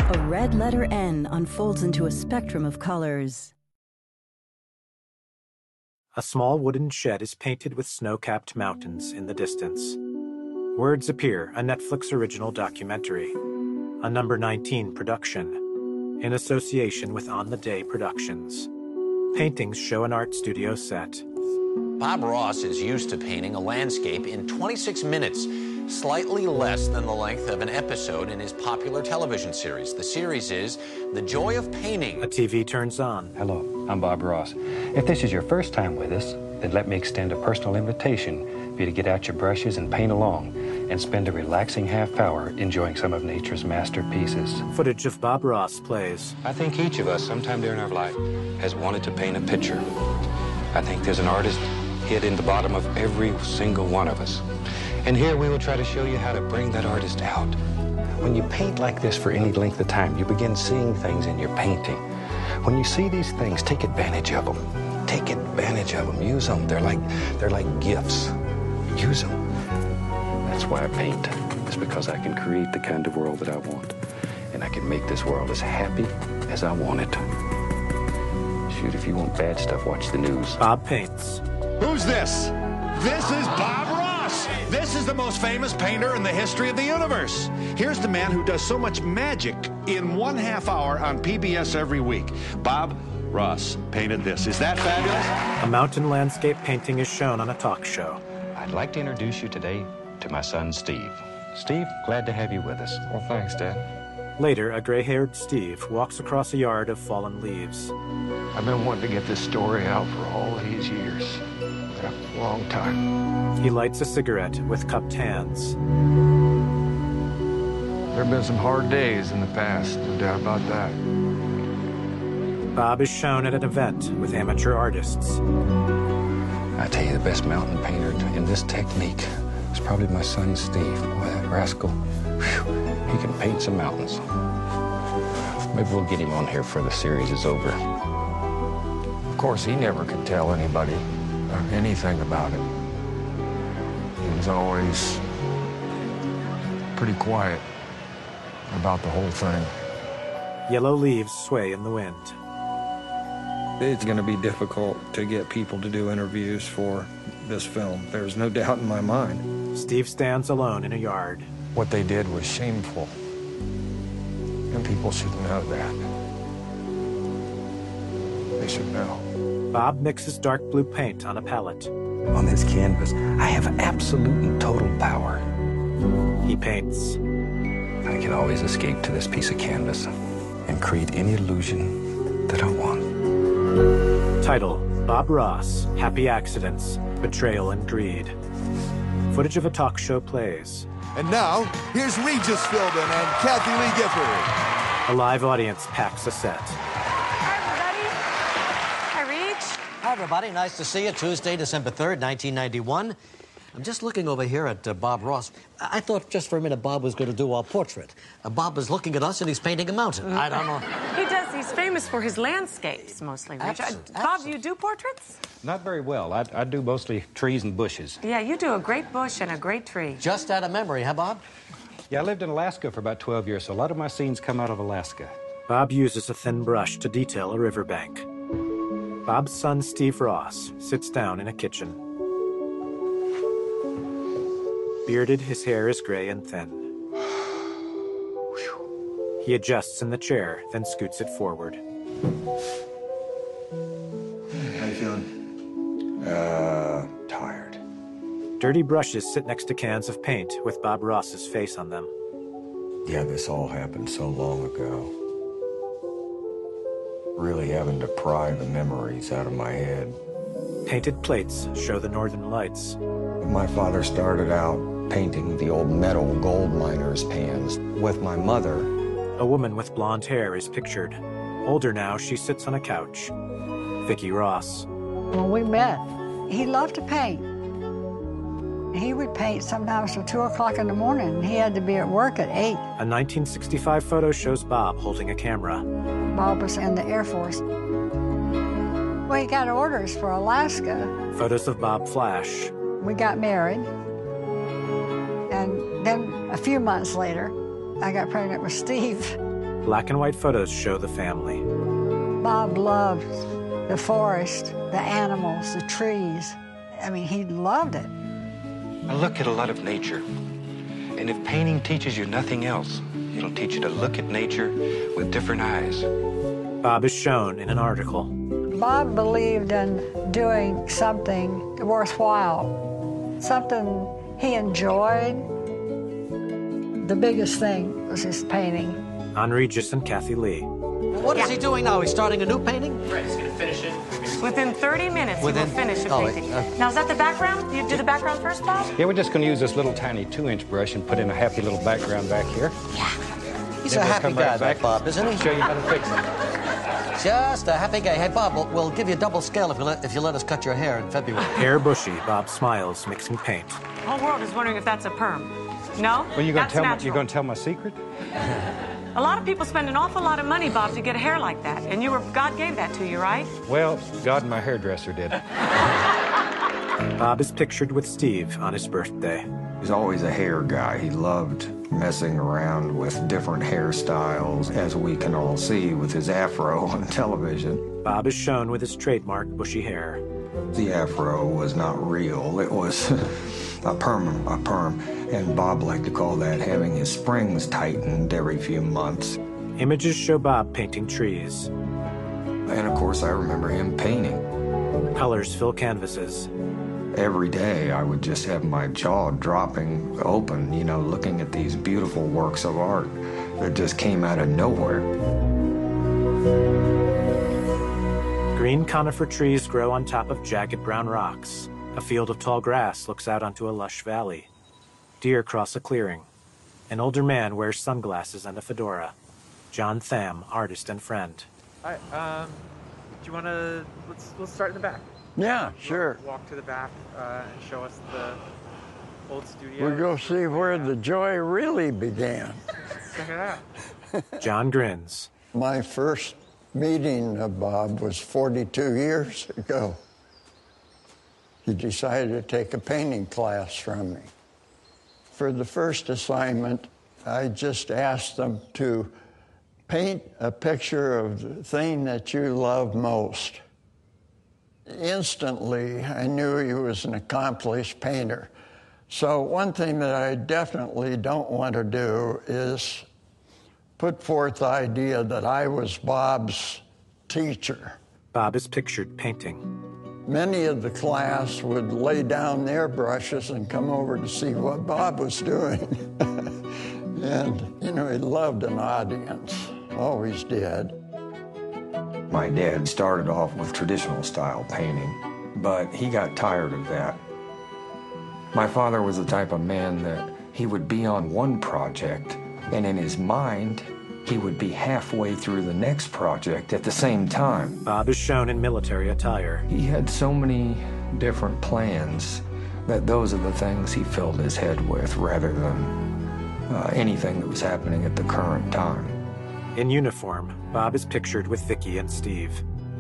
A red letter N unfolds into a spectrum of colors. A small wooden shed is painted with snow-capped mountains in the distance. Words Appear, a Netflix original documentary. A number 19 production. In association with On the Day Productions. Paintings show an art studio set. Bob Ross is used to painting a landscape in 26 minutes, slightly less than the length of an episode in his popular television series. The series is The Joy of Painting. A TV turns on. Hello, I'm Bob Ross. If this is your first time with us, then let me extend a personal invitation for you to get out your brushes and paint along and spend a relaxing half hour enjoying some of nature's masterpieces. Footage of Bob Ross plays. I think each of us, sometime during our life, has wanted to paint a picture. I think there's an artist hid in the bottom of every single one of us. And here we will try to show you how to bring that artist out. When you paint like this for any length of time, you begin seeing things in your painting. When you see these things, take advantage of them. Take advantage of them. Use them. They're like gifts. Use them. That's why I paint. It's because I can create the kind of world that I want. And I can make this world as happy as I want it. Shoot, if you want bad stuff, watch the news. Bob paints. Who's this? This is Bob Ross. This is the most famous painter in the history of the universe. Here's the man who does so much magic in 1/2 hour on PBS every week. Bob Ross painted this. Is that fabulous? A mountain landscape painting is shown on a talk show. I'd like to introduce you today to my son, Steve. Steve, glad to have you with us. Well, thanks, Dad. Later, a gray-haired Steve walks across a yard of fallen leaves. I've been wanting to get this story out for all these years. A long time. He lights a cigarette with cupped hands. There have been some hard days in the past, no doubt about that. Bob is shown at an event with amateur artists. I tell you, the best mountain painter in this technique is probably my son, Steve. Boy, that rascal, whew, he can paint some mountains. Maybe we'll get him on here before the series is over. Of course, he never could tell anybody anything about it. He was always pretty quiet about the whole thing. Yellow leaves sway in the wind. It's going to be difficult to get people to do interviews for this film. There's no doubt in my mind. Steve stands alone in a yard. What they did was shameful, and people should know that. They should know. Bob mixes dark blue paint on a palette. On this canvas, I have absolute and total power. He paints. I can always escape to this piece of canvas and create any illusion that I want. Title, Bob Ross, Happy Accidents, Betrayal and Greed. Footage of a talk show plays. And now, here's Regis Philbin and Kathy Lee Gifford. A live audience packs a set. Hi, everybody. Nice to see you. Tuesday, December 3rd, 1991. I'm just looking over here at Bob Ross. I thought just for a minute Bob was going to do our portrait. Bob is looking at us and he's painting a mountain. I don't know. He does. He's famous for his landscapes, mostly. Bob, do you do portraits? Not very well. I do mostly trees and bushes. Yeah, you do a great bush and a great tree. Just out of memory, huh, Bob? Yeah, I lived in Alaska for about 12 years, so a lot of my scenes come out of Alaska. Bob uses a thin brush to detail a riverbank. Bob's son, Steve Ross, sits down in a kitchen. Bearded, his hair is gray and thin. He adjusts in the chair, then scoots it forward. How you feeling? Tired. Dirty brushes sit next to cans of paint with Bob Ross's face on them. Yeah, this all happened so long ago. Really having to pry the memories out of my head. Painted plates show the northern lights. My father started out painting the old metal gold miners' pans. With my mother, A woman with blonde hair is pictured. Older now, she sits on a couch. Vicki Ross. When we met, he loved to paint. He would paint sometimes till 2 o'clock in the morning. He had to be at work at 8. A 1965 photo shows Bob holding a camera. Bob was in the Air Force. Well, he got orders for Alaska. Photos of Bob flash. We got married. And then a few months later, I got pregnant with Steve. Black and white photos show the family. Bob loved the forest, the animals, the trees. I mean, he loved it. I look at a lot of nature, and if painting teaches you nothing else, it'll teach you to look at nature with different eyes. Bob is shown in an article. Bob believed in doing something worthwhile, something he enjoyed. The biggest thing was his painting. On Regis and Kathy Lee. What is he doing now? He's starting a new painting? Right, he's going to finish it. Within 30 minutes, he will finish a painting. Now, is that the background? You do the background first, Bob? Yeah, we're just going to use this little tiny 2-inch brush and put in a happy little background back here. Yeah. He's a happy guy, that Bob, isn't he? Show you how to fix it. Just a happy guy. Hey, Bob, we'll give you double scale if you let us cut your hair in February. Hair bushy, Bob smiles, mixing paint. The whole world is wondering if that's a perm. No? Well, you're going to tell my secret? A lot of people spend an awful lot of money, Bob, to get hair like that. And God gave that to you, right? Well, God and my hairdresser did. Bob is pictured with Steve on his birthday. He's always a hair guy. He loved messing around with different hairstyles, as we can all see with his afro on television. Bob is shown with his trademark bushy hair. The afro was not real. It was a perm. And Bob liked to call that having his springs tightened every few months. Images show Bob painting trees. And of course, I remember him painting. Colors fill canvases. Every day, I would just have my jaw dropping open, looking at these beautiful works of art that just came out of nowhere. Green conifer trees grow on top of jagged brown rocks. A field of tall grass looks out onto a lush valley. Deer cross a clearing. An older man wears sunglasses and a fedora. John Tham, artist and friend. All right, do you want to, let's start in the back. Yeah, sure. Walk to the back and show us the old studio. We'll go see where the joy really began. Check it out. John grins. My first meeting of Bob was 42 years ago. He decided to take a painting class from me. For the first assignment, I just asked them to paint a picture of the thing that you love most. Instantly, I knew he was an accomplished painter. So one thing that I definitely don't want to do is put forth the idea that I was Bob's teacher. Bob is pictured painting. Many of the class would lay down their brushes and come over to see what Bob was doing. And, he loved an audience, always did. My dad started off with traditional style painting, but he got tired of that. My father was the type of man that he would be on one project, and in his mind, he would be halfway through the next project at the same time. Bob is shown in military attire. He had so many different plans that those are the things he filled his head with rather than anything that was happening at the current time. In uniform, Bob is pictured with Vicky and Steve.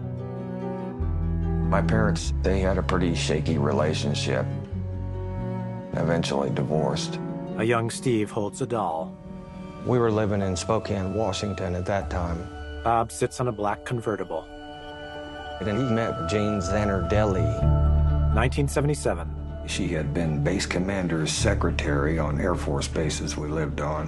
My parents, they had a pretty shaky relationship. Eventually divorced. A young Steve holds a doll. We were living in Spokane, Washington at that time. Bob sits on a black convertible. And he met Jane Zanardelli. 1977. She had been base commander's secretary on Air Force bases we lived on.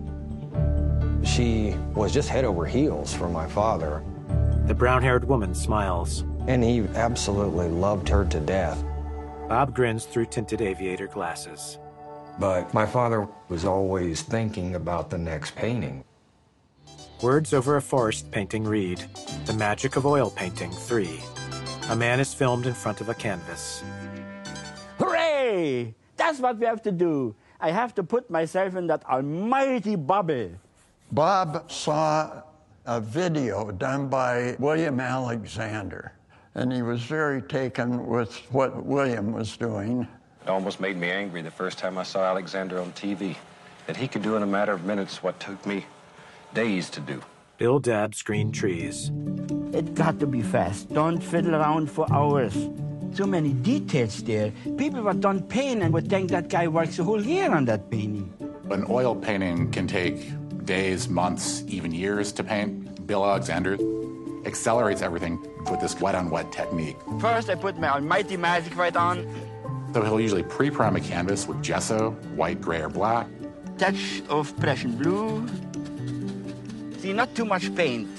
She was just head over heels for my father. The brown-haired woman smiles. And he absolutely loved her to death. Bob grins through tinted aviator glasses. But my father was always thinking about the next painting. Words over a forest painting read, The Magic of Oil Painting 3. A man is filmed in front of a canvas. Hooray! That's what we have to do. I have to put myself in that almighty bubble. Bob saw a video done by William Alexander, and he was very taken with what William was doing. It almost made me angry the first time I saw Alexander on TV, that he could do in a matter of minutes what took me days to do. Bill dabs green trees. It got to be fast. Don't fiddle around for hours. So many details there. People were done painting and would think that guy works a whole year on that painting. An oil painting can take days, months, even years to paint. Bill Alexander accelerates everything with this wet-on-wet technique. First, I put my almighty magic right on. So he'll usually pre-prime a canvas with gesso, white, gray, or black. Touch of Prussian blue. See, not too much paint.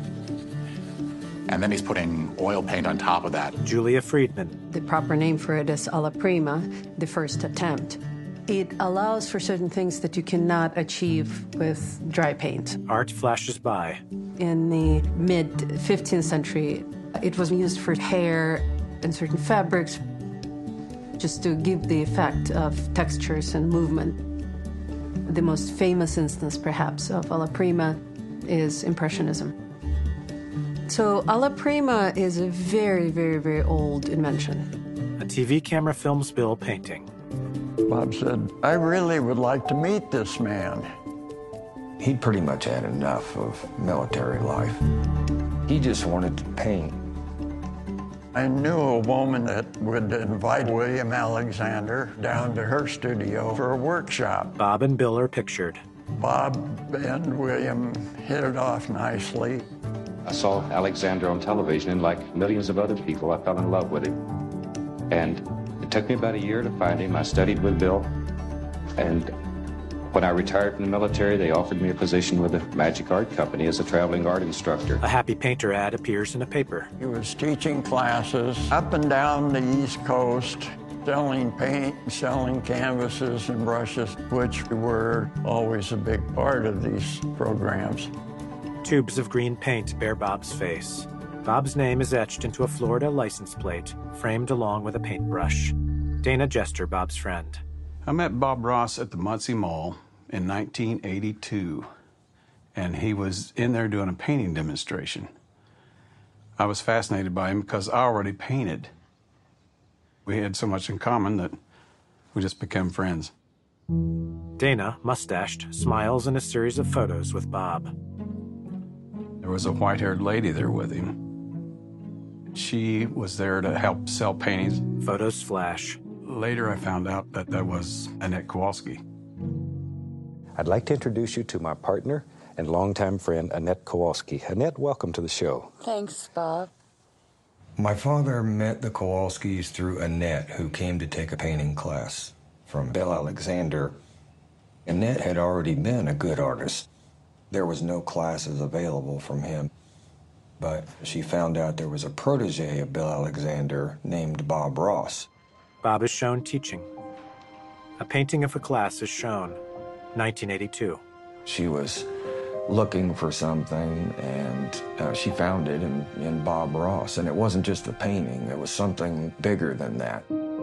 And then he's putting oil paint on top of that. Julia Friedman. The proper name for it is alla prima, the first attempt. It allows for certain things that you cannot achieve with dry paint. Art flashes by. In the mid-15th century, it was used for hair and certain fabrics, just to give the effect of textures and movement. The most famous instance, perhaps, of alla prima is Impressionism. So alla prima is a very, very, very old invention. A TV camera films Bill painting. Bob said, I really would like to meet this man. He'd pretty much had enough of military life. He just wanted to paint. I knew a woman that would invite William Alexander down to her studio for a workshop. Bob and Bill are pictured. Bob and William hit it off nicely. I saw Alexander on television, and like millions of other people, I fell in love with him. And it took me about a year to find him. I studied with Bill, and when I retired from the military, they offered me a position with the Magic Art Company as a traveling art instructor. A Happy Painter ad appears in a paper. He was teaching classes up and down the East Coast, selling paint, selling canvases and brushes, which were always a big part of these programs. Tubes of green paint bear Bob's face. Bob's name is etched into a Florida license plate, framed along with a paintbrush. Dana Jester, Bob's friend. I met Bob Ross at the Muncie Mall in 1982, and he was in there doing a painting demonstration. I was fascinated by him because I already painted. We had so much in common that we just became friends. Dana, mustached, smiles in a series of photos with Bob. There was a white-haired lady there with him. She was there to help sell paintings. Photos flash. Later, I found out that that was Annette Kowalski. I'd like to introduce you to my partner and longtime friend, Annette Kowalski. Annette, welcome to the show. Thanks, Bob. My father met the Kowalskis through Annette, who came to take a painting class from Bill Alexander. Annette had already been a good artist. There was no classes available from him, but she found out there was a protege of Bill Alexander named Bob Ross. Bob is shown teaching. A painting of a class is shown, 1982. She was looking for something, and she found it in Bob Ross. And it wasn't just a painting, it was something bigger than that.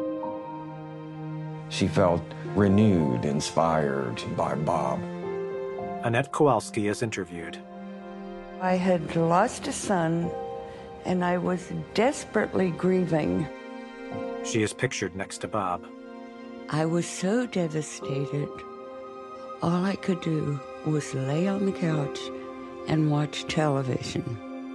She felt renewed, inspired by Bob. Annette Kowalski is interviewed. I had lost a son, and I was desperately grieving. She is pictured next to Bob. I was so devastated. All I could do was lay on the couch and watch television.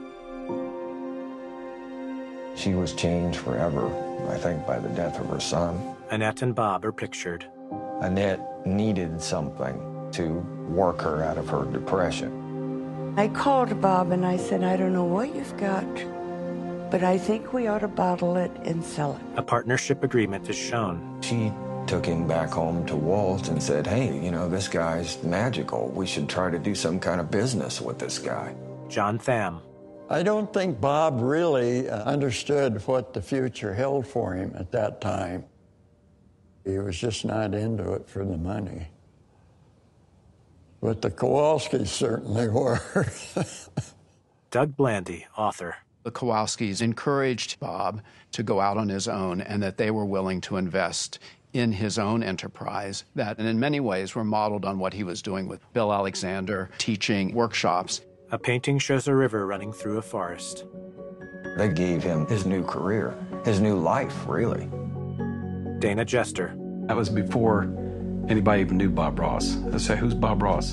She was changed forever, I think, by the death of her son. Annette and Bob are pictured. Annette needed something to work her out of her depression. I called Bob and I said, I don't know what you've got, but I think we ought to bottle it and sell it. A partnership agreement is shown. She took him back home to Walt and said, hey, you know, this guy's magical. We should try to do some kind of business with this guy. John Tham. I don't think Bob really understood what the future held for him at that time. He was just not into it for the money. But the Kowalskis certainly were. Doug Blandy, author. The Kowalskis encouraged Bob to go out on his own, and that they were willing to invest in his own enterprise that, and in many ways, were modeled on what he was doing with Bill Alexander, teaching workshops. A painting shows a river running through a forest. They gave him his new career, his new life, really. Dana Jester. That was before anybody even knew Bob Ross. I said, who's Bob Ross?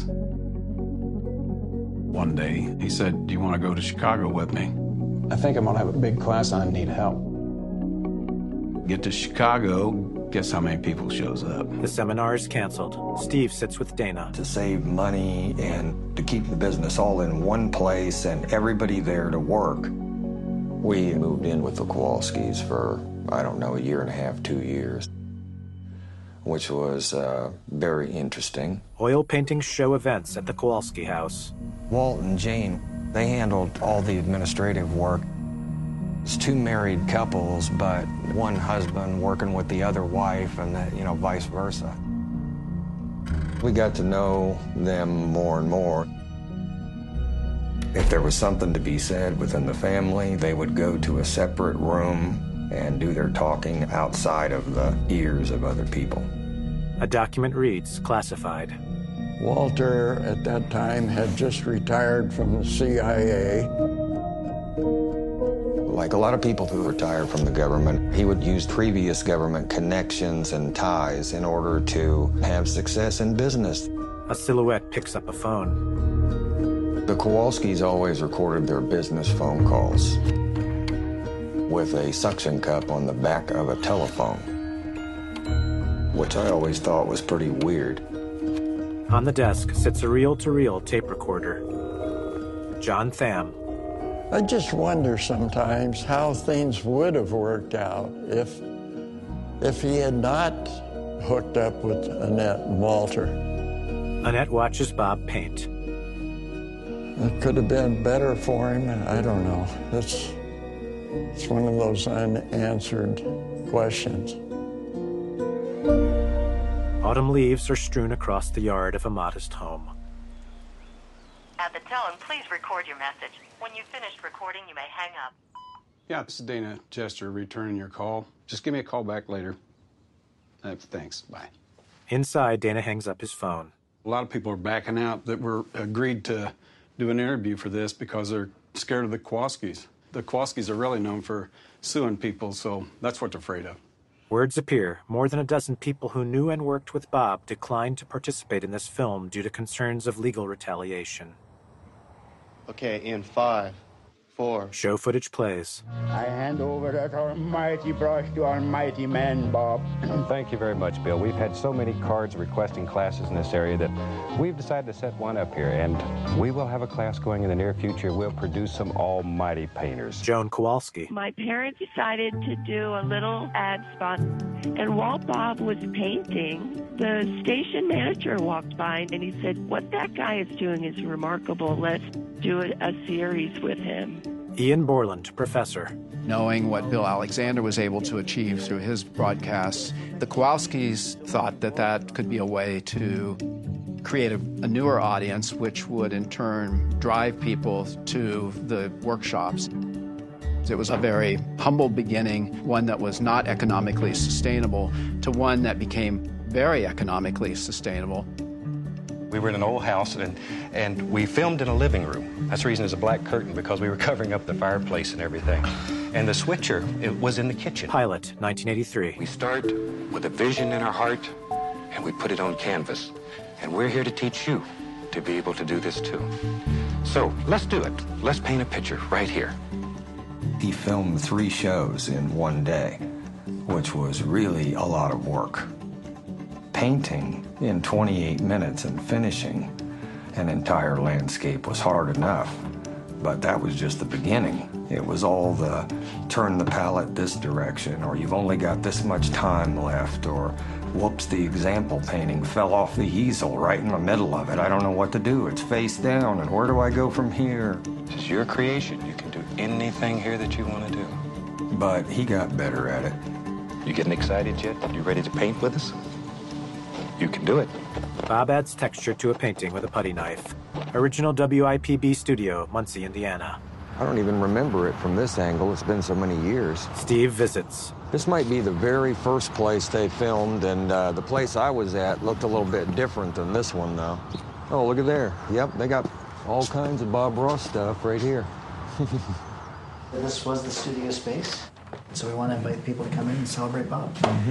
One day, he said, do you want to go to Chicago with me? I think I'm going to have a big class and I need help. Get to Chicago, Guess how many people shows up? The seminar is canceled. Steve sits with Dana. To save money and to keep the business all in one place and everybody there to work, we moved in with the Kowalskis for, I don't know, 1.5 years, 2 years, which was very interesting. Oil painting show events at the Kowalski house. Walt and Jane, they handled all the administrative work. It's 2 married couples, but one husband working with the other wife and, vice versa. We got to know them more and more. If there was something to be said within the family, they would go to a separate room and do their talking outside of the ears of other people. A document reads, classified. Walter, at that time, had just retired from the CIA. Like a lot of people who retire from the government, he would use previous government connections and ties in order to have success in business. A silhouette picks up a phone. The Kowalskis always recorded their business phone calls with a suction cup on the back of a telephone, which I always thought was pretty weird. On the desk sits a reel-to-reel tape recorder. John Tham. I just wonder sometimes how things would have worked out if he had not hooked up with Annette and Walter. Annette watches Bob paint. It could have been better for him. I don't know. It's one of those unanswered questions. Autumn leaves are strewn across the yard of a modest home. At the tone, please record your message. When you've finished recording, you may hang up. Yeah, this is Dana Chester returning your call. Just give me a call back later. Thanks. Bye. Inside, Dana hangs up his phone. A lot of people are backing out that were agreed to do an interview for this because they're scared of the Kowalskis. The Kowalskis are really known for suing people, so that's what they're afraid of. Words appear. More than a dozen people who knew and worked with Bob declined to participate in this film due to concerns of legal retaliation. Okay, in 5, 4. Show footage plays. I hand over that almighty brush to almighty man, Bob. Thank you very much, Bill. We've had so many cards requesting classes in this area that we've decided to set one up here, and we will have a class going in the near future. We'll produce some almighty painters. Joan Kowalski. My parents decided to do a little ad spot, and while Bob was painting, the station manager walked by and he said, "What that guy is doing is remarkable. Let's do a series with him." Ian Borland, professor. Knowing what Bill Alexander was able to achieve through his broadcasts, the Kowalskis thought that could be a way to create a newer audience, which would in turn drive people to the workshops. It was a very humble beginning, one that was not economically sustainable, to one that became very economically sustainable. We were in an old house, and we filmed in a living room. That's the reason there's a black curtain, because we were covering up the fireplace and everything. And the switcher, it was in the kitchen. Pilot, 1983. We start with a vision in our heart, and we put it on canvas. And we're here to teach you to be able to do this too. So let's do it. Let's paint a picture right here. He filmed 3 shows in one day, which was really a lot of work. Painting in 28 minutes and finishing an entire landscape was hard enough, but that was just the beginning. It was all the turn the palette this direction, or you've only got this much time left, or whoops, the example painting fell off the easel right in the middle of it. I don't know what to do. It's face down, and where do I go from here? This is your creation. You can do anything here that you want to do. But he got better at it. You getting excited yet? You ready to paint with us? You can do it. Bob adds texture to a painting with a putty knife. Original WIPB studio, Muncie, Indiana. I don't even remember it from this angle. It's been so many years. Steve visits. This might be the very first place they filmed, and the place I was at looked a little bit different than this one, though. Oh, look at there. Yep, they got all kinds of Bob Ross stuff right here. This was the studio space, so we want to invite people to come in and celebrate Bob.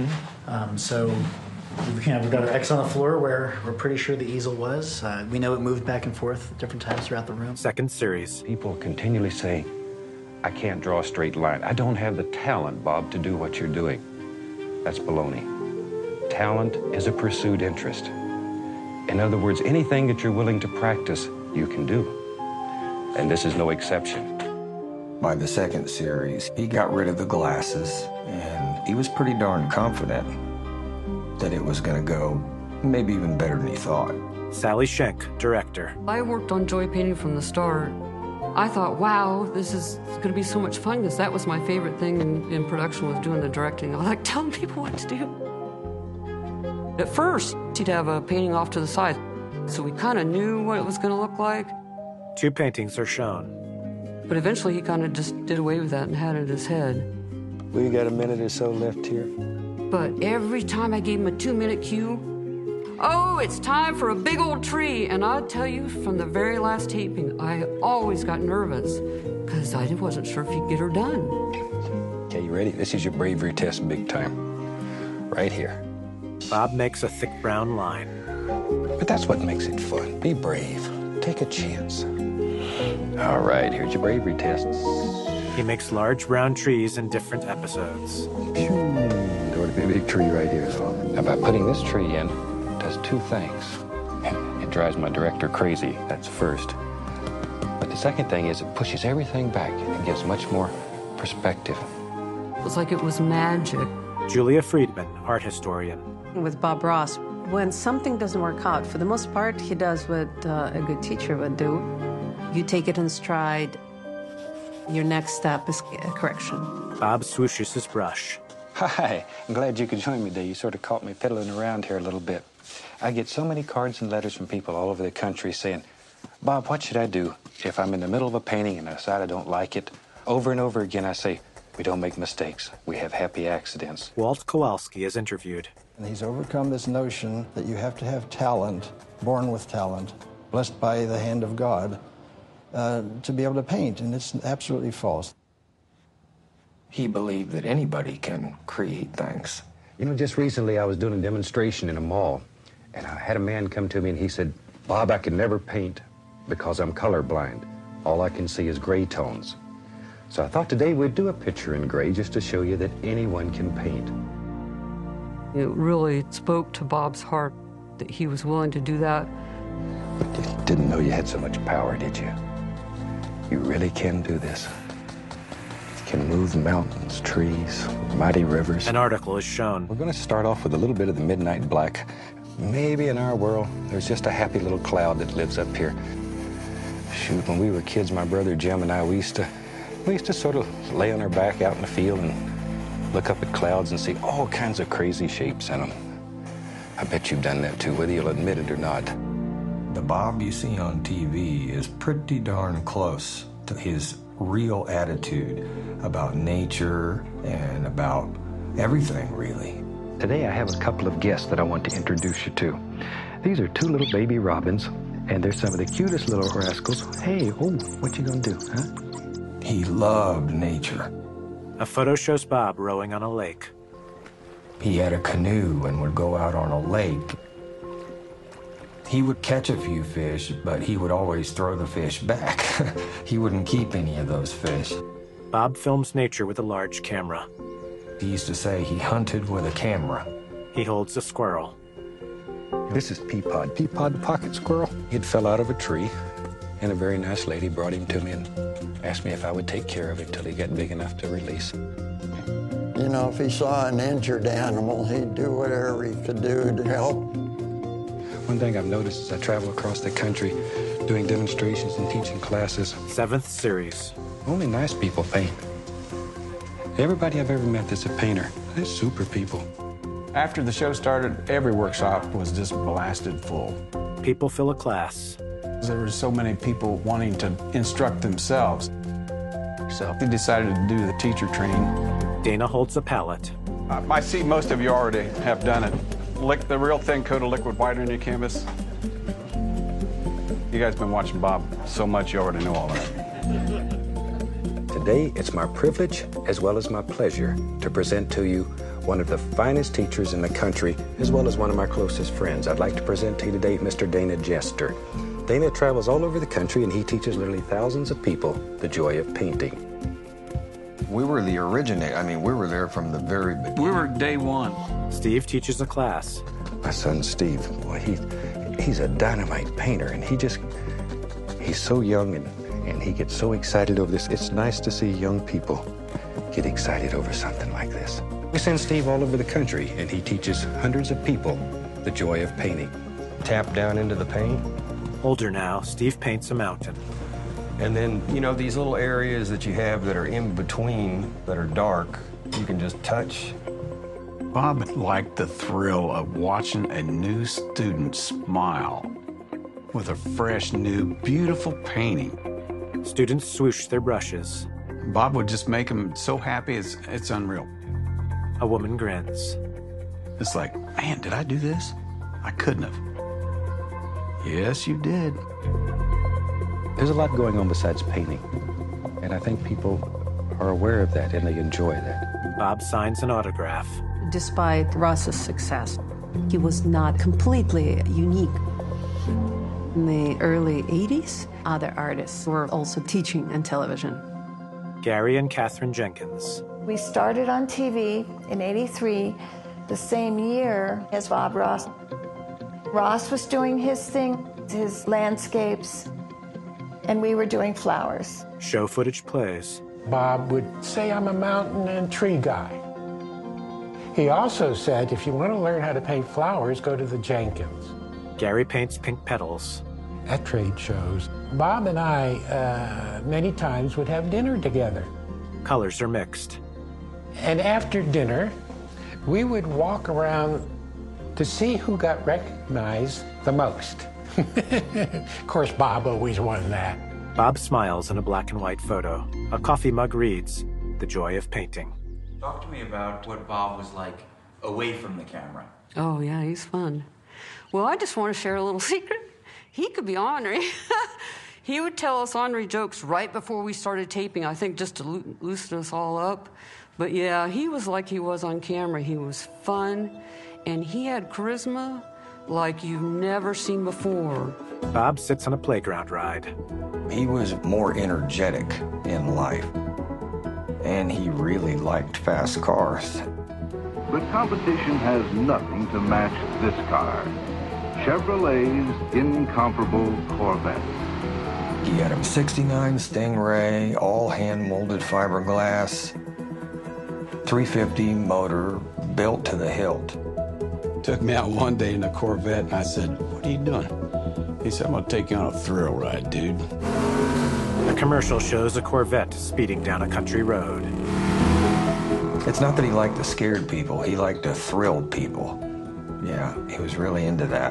We've got our X on the floor where we're pretty sure the easel was. We know it moved back and forth at different times throughout the room. Second series. People continually say, I can't draw a straight line. I don't have the talent, Bob, to do what you're doing. That's baloney. talent is a pursued interest. In other words, anything that you're willing to practice, you can do. And this is no exception. By the second series, he got rid of the glasses, and he was pretty darn confident that it was going to go maybe even better than he thought. Sally Schenk, director. I worked on Joy painting from the start. I thought, wow, this is going to be so much fun, because that was my favorite thing in production, was doing the directing. I like telling people what to do. At first, he'd have a painting off to the side, so we kind of knew what it was going to look like. 2 paintings are shown. But eventually he kind of just did away with that and had it in his head. We got a minute or so left here. But every time I gave him a 2-minute cue, oh, it's time for a big old tree. And I'll tell you, from the very last taping, I always got nervous because I wasn't sure if he'd get her done. Okay, you ready? This is your bravery test big time. Right here. Bob makes a thick brown line. But that's what makes it fun. Be brave. Take a chance. All right, here's your bravery test. He makes large brown trees in different episodes. There would be a big tree right here, though. Now, by putting this tree in, it does 2 things. It drives my director crazy, that's first. But the second thing is it pushes everything back and gives much more perspective. It was like it was magic. Julia Friedman, art historian. With Bob Ross, when something doesn't work out, for the most part, he does what a good teacher would do. You take it in stride. Your next step is a correction. Bob swooshes his brush. Hi, I'm glad you could join me today. You sort of caught me piddling around here a little bit. I get so many cards and letters from people all over the country saying, Bob, what should I do if I'm in the middle of a painting and I decide I don't like it? Over and over again I say, we don't make mistakes. We have happy accidents. Walt Kowalski is interviewed. And he's overcome this notion that you have to have talent, born with talent, blessed by the hand of God, to be able to paint, and it's absolutely false. He believed that anybody can create things. You know, just recently I was doing a demonstration in a mall, and I had a man come to me and he said, Bob, I can never paint because I'm colorblind. All I can see is gray tones. So I thought today we'd do a picture in gray just to show you that anyone can paint. It really spoke to Bob's heart that he was willing to do that. But you didn't know you had so much power, did you? You really can do this. You can move mountains, trees, mighty rivers. An article is shown. We're going to start off with a little bit of the midnight black. Maybe in our world, there's just a happy little cloud that lives up here. Shoot, when we were kids, my brother Jim and I, we used to sort of lay on our back out in the field and look up at clouds and see all kinds of crazy shapes in them. I bet you've done that too, whether you'll admit it or not. The Bob you see on TV is pretty darn close to his real attitude about nature and about everything, really. Today I have a couple of guests that I want to introduce you to. These are 2 little baby robins, and they're some of the cutest little rascals. Hey, oh, what you gonna do, huh? He loved nature. A photo shows Bob rowing on a lake. He had a canoe and would go out on a lake. He would catch a few fish, but he would always throw the fish back. He wouldn't keep any of those fish. Bob films nature with a large camera. He used to say he hunted with a camera. He holds a squirrel. This is Peapod. Peapod the pocket squirrel. He'd fell out of a tree, and a very nice lady brought him to me and asked me if I would take care of him till he got big enough to release. You know, if he saw an injured animal, he'd do whatever he could do to help. One thing I've noticed as I travel across the country doing demonstrations and teaching classes. 7th series. Only nice people paint. Everybody I've ever met that's a painter, they're super people. After the show started, every workshop was just blasted full. People fill a class. There were so many people wanting to instruct themselves. So they decided to do the teacher training. Dana holds a palette. I see most of you already have done it. Lick the real thin coat of liquid white on your canvas. You guys been watching Bob so much, you already know all that. Today, it's my privilege as well as my pleasure to present to you one of the finest teachers in the country, as well as one of my closest friends. I'd like to present to you today Mr. Dana Jester. Dana travels all over the country and he teaches literally thousands of people the joy of painting. We were the originator. I mean, we were there from the very beginning. We were day one. Steve teaches a class. My son Steve, well, he's a dynamite painter, and he's so young, and he gets so excited over this. It's nice to see young people get excited over something like this. We send Steve all over the country, and he teaches hundreds of people the joy of painting. Tap down into the paint. Older now, Steve paints a mountain. And then, you know, these little areas that you have that are in between, that are dark, you can just touch. Bob liked the thrill of watching a new student smile with a fresh, new, beautiful painting. Students swoosh their brushes. Bob would just make them so happy, it's unreal. A woman grins. It's like, man, did I do this? I couldn't have. Yes, you did. There's a lot going on besides painting, and I think people are aware of that, and they enjoy that. Bob signs an autograph. Despite Ross's success, he was not completely unique. In the early 80s, other artists were also teaching in television. Gary and Catherine Jenkins. We started on TV in '83, the same year as Bob Ross. Ross was doing his thing, his landscapes, and we were doing flowers. Show footage plays. Bob would say, I'm a mountain and tree guy. He also said, if you want to learn how to paint flowers, go to the Jenkins. Gary paints pink petals. At trade shows, Bob and I many times would have dinner together. Colors are mixed. And after dinner, we would walk around to see who got recognized the most. Of course, Bob always won that. Bob smiles in a black and white photo. A coffee mug reads, "The joy of painting." Talk to me about what Bob was like away from the camera. Oh, yeah, he's fun. Well, I just want to share a little secret. He could be ornery. He would tell us ornery jokes right before we started taping, I think just to loosen us all up. But yeah, he was like he was on camera. He was fun, and he had charisma like you've never seen before. Bob sits on a playground ride. He was more energetic in life, and he really liked fast cars. The competition has nothing to match this car. Chevrolet's incomparable Corvette. He had a 69 Stingray, all hand-molded fiberglass, 350 motor, built to the hilt. Took me out one day in a Corvette, and I said, what are you doing? He said, I'm going to take you on a thrill ride, dude. A commercial shows a Corvette speeding down a country road. It's not that he liked the scared people, he liked the thrilled people. Yeah, he was really into that.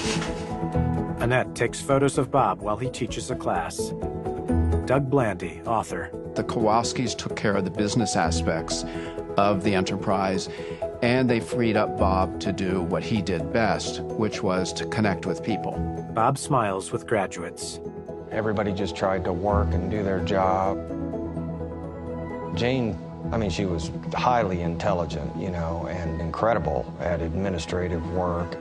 Annette takes photos of Bob while he teaches a class. Doug Blandy, author. The Kowalskis took care of the business aspects of the enterprise, and they freed up Bob to do what he did best, which was to connect with people. Bob smiles with graduates. Everybody just tried to work and do their job. Jane, I mean, she was highly intelligent, you know, and incredible at administrative work.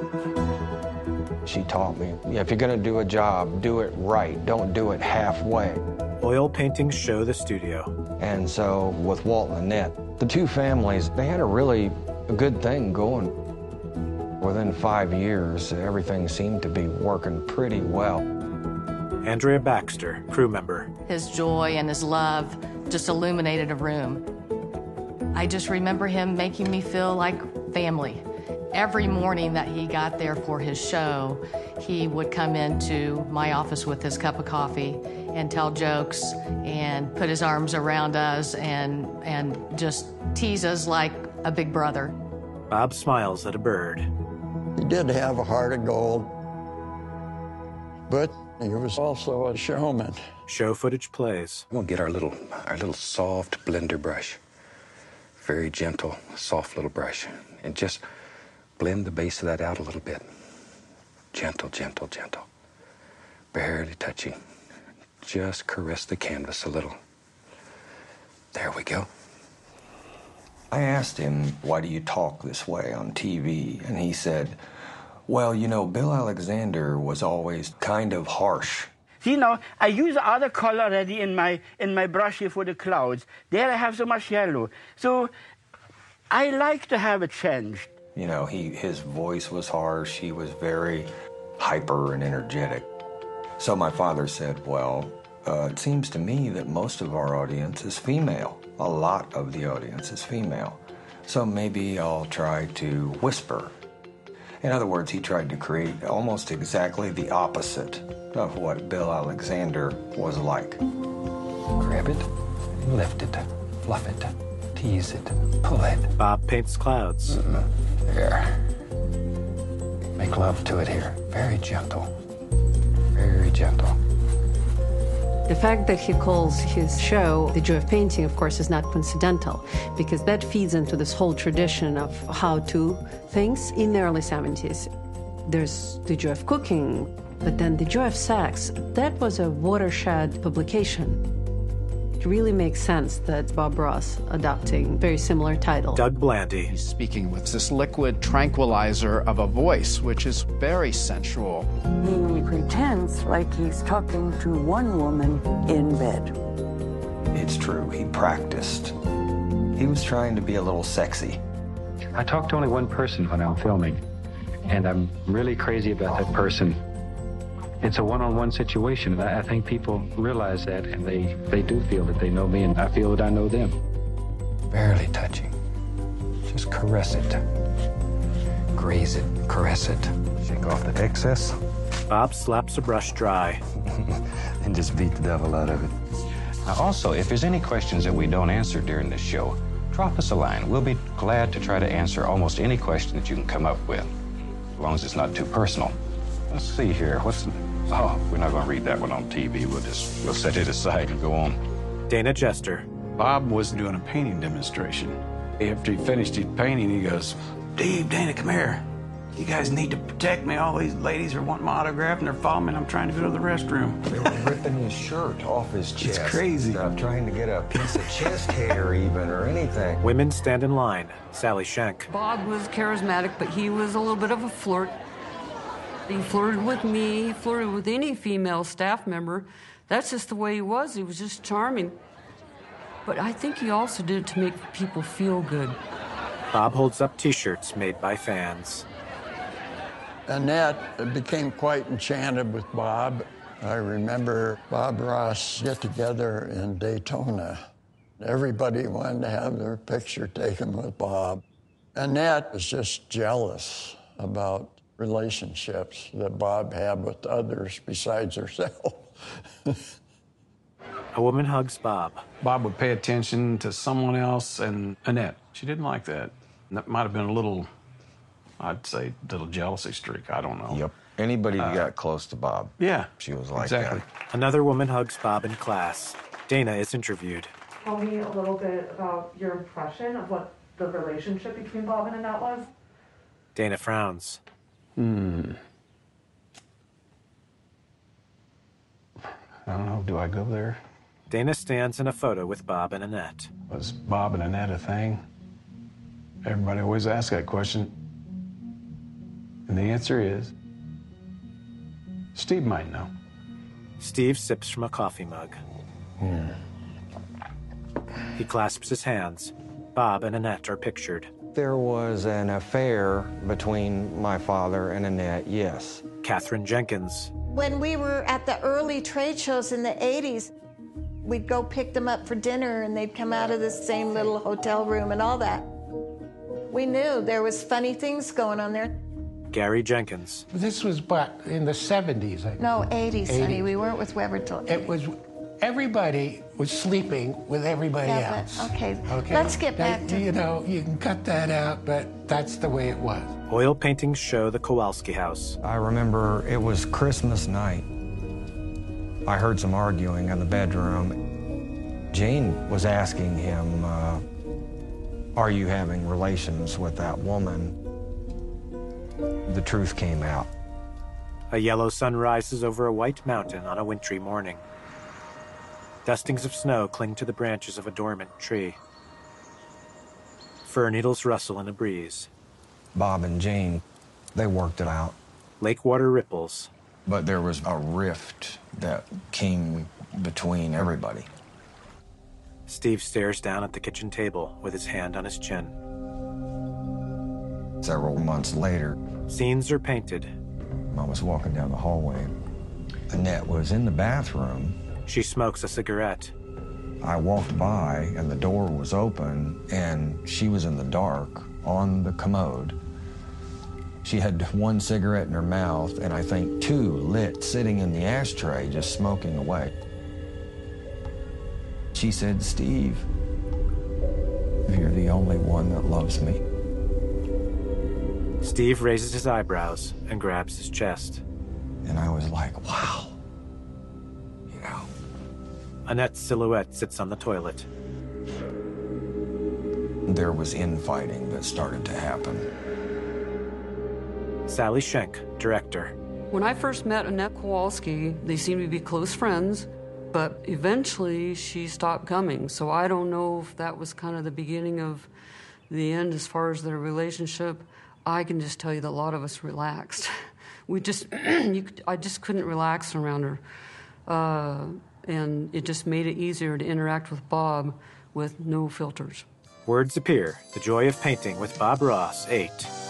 She taught me, if you're going to do a job, do it right. Don't do it halfway. Oil paintings show the studio. And so with Walt and Annette, the two families, they had a good thing going. Within 5 years, everything seemed to be working pretty well. Andrea Baxter, crew member. His joy and his love just illuminated a room. I just remember him making me feel like family. Every morning that he got there for his show, he would come into my office with his cup of coffee and tell jokes and put his arms around us and just tease us like a big brother. Bob smiles at a bird. He did have a heart of gold, but he was also a showman. Show footage plays. We'll get our little soft blender brush. Very gentle, soft little brush. And just blend the base of that out a little bit. Gentle, gentle, gentle. Barely touching. Just caress the canvas a little. There we go. I asked him, why do you talk this way on TV? And he said, well, you know, Bill Alexander was always kind of harsh. See now, I use other color already in my brush here for the clouds. There I have so much yellow. So I like to have a change. You know, his voice was harsh. He was very hyper and energetic. So my father said, well, it seems to me that most of our audience is female. A lot of the audience is female. So maybe I'll try to whisper. In other words, he tried to create almost exactly the opposite of what Bill Alexander was like. Grab it, lift it, fluff it, tease it, pull it. Bob paints clouds. There. Make love to it here. Very gentle. Very gentle. The fact that he calls his show The Joy of Painting, of course, is not coincidental, because that feeds into this whole tradition of how-to things in the early 70s. There's The Joy of Cooking, but then The Joy of Sex. That was a watershed publication. It really makes sense that Bob Ross adopting very similar title. Doug Blandy. He's speaking with this liquid tranquilizer of a voice, which is very sensual. He pretends like he's talking to one woman in bed. It's true, he practiced. He was trying to be a little sexy. I talk to only one person when I'm filming, and I'm really crazy about that person. It's a one-on-one situation, and I think people realize that, and they do feel that they know me, and I feel that I know them. Barely touching. Just caress it. Graze it, caress it. Shake off the excess. Bob slaps a brush dry. And just beat the devil out of it. Now also, if there's any questions that we don't answer during this show, drop us a line. We'll be glad to try to answer almost any question that you can come up with, as long as it's not too personal. Let's see here. Oh, we're not going to read that one on TV. We'll set it aside and go on. Dana Jester. Bob was doing a painting demonstration. After he finished his painting, he goes, Steve, Dana, come here. You guys need to protect me. All these ladies are wanting my autograph, and they're following me, and I'm trying to go to the restroom. They were ripping his shirt off his chest. It's crazy. Trying to get a piece of chest hair even or anything. Women stand in line. Sally Schenk. Bob was charismatic, but he was a little bit of a flirt. He flirted with me, he flirted with any female staff member. That's just the way he was. He was just charming. But I think he also did it to make people feel good. Bob holds up T-shirts made by fans. Annette became quite enchanted with Bob. I remember Bob Ross get together in Daytona. Everybody wanted to have their picture taken with Bob. Annette was just jealous about relationships that Bob had with others besides herself. A woman hugs Bob. Bob would pay attention to someone else, and Annette, she didn't like that. And that might have been a little, I'd say, little jealousy streak. I don't know. Yep. Anybody who got close to Bob. Yeah. She was like exactly. that. Another woman hugs Bob in class. Dana is interviewed. Tell me a little bit about your impression of what the relationship between Bob and Annette was. Dana frowns. I don't know. Do I go there? Dana stands in a photo with Bob and Annette. Was Bob and Annette a thing? Everybody always asks that question. And the answer is, Steve might know. Steve sips from a coffee mug. He clasps his hands. Bob and Annette are pictured. There was an affair between my father and Annette, yes. Katherine Jenkins. When we were at the early trade shows in the 80s, we'd go pick them up for dinner and they'd come out of the same little hotel room and all that. We knew there was funny things going on there. Gary Jenkins. This was in the 70s, I think. No, 80s, honey. We weren't with Weber till 80s. It was, everybody was sleeping with everybody else. Okay, let's get back to... You know, you can cut that out, but that's the way it was. Oil paintings show the Kowalski house. I remember it was Christmas night. I heard some arguing in the bedroom. Jane was asking him, are you having relations with that woman? The truth came out. A yellow sun rises over a white mountain on a wintry morning. Dustings of snow cling to the branches of a dormant tree. Fir needles rustle in a breeze. Bob and Jane, they worked it out. Lake water ripples. But there was a rift that came between everybody. Steve stares down at the kitchen table with his hand on his chin. Several months later, scenes are painted. I was walking down the hallway. Annette was in the bathroom. She smokes a cigarette. I walked by and the door was open and she was in the dark on the commode. She had one cigarette in her mouth and I think two lit sitting in the ashtray just smoking away. She said, "Steve, you're the only one that loves me." Steve raises his eyebrows and grabs his chest. And I was like, wow. Annette's silhouette sits on the toilet. There was infighting that started to happen. Sally Schenk, director. When I first met Annette Kowalski, they seemed to be close friends, but eventually she stopped coming. So I don't know if that was kind of the beginning of the end as far as their relationship. I can just tell you that a lot of us relaxed. I just couldn't relax around her. And it just made it easier to interact with Bob with no filters. Words appear. The Joy of Painting with Bob Ross, 8,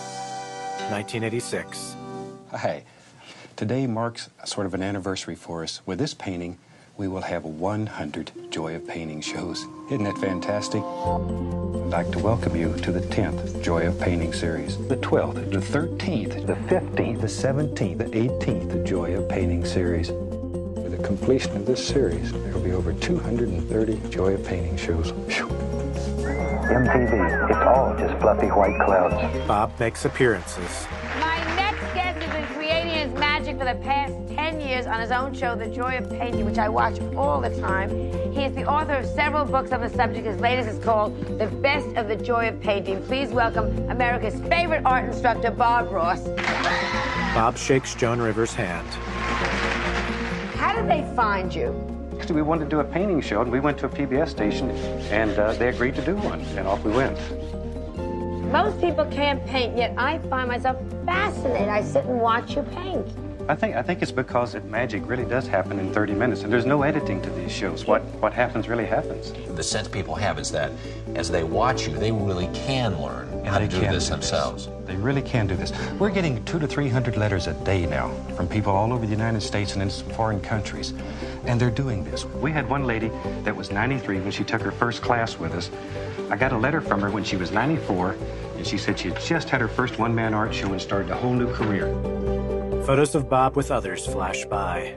1986. Hi. Today marks sort of an anniversary for us. With this painting, we will have 100 Joy of Painting shows. Isn't that fantastic? I'd like to welcome you to the 10th Joy of Painting series, the 12th, the 13th, the 15th, the 17th, the 18th Joy of Painting series. With the completion of this series, there will be over 230 Joy of Painting shows. Whew. MTV, it's all just fluffy white clouds. Bob makes appearances. My next guest has been creating his magic for the past 10 years on his own show, The Joy of Painting, which I watch all the time. He is the author of several books on the subject. His latest is called The Best of the Joy of Painting. Please welcome America's favorite art instructor, Bob Ross. Bob shakes Joan Rivers' hand. How did they find you? Actually, we wanted to do a painting show, and we went to a PBS station, and they agreed to do one, and off we went. Most people can't paint, yet I find myself fascinated. I sit and watch you paint. I think it's because magic really does happen in 30 minutes, and there's no editing to these shows. What happens really happens. The sense people have is that as they watch you, they really can learn how to do this themselves. They really can do this. We're getting 200 to 300 letters a day now from people all over the United States and in foreign countries, and they're doing this. We had one lady that was 93 when she took her first class with us. I got a letter from her when she was 94, and she said she had just had her first one-man art show and started a whole new career. Photos of Bob with others flash by.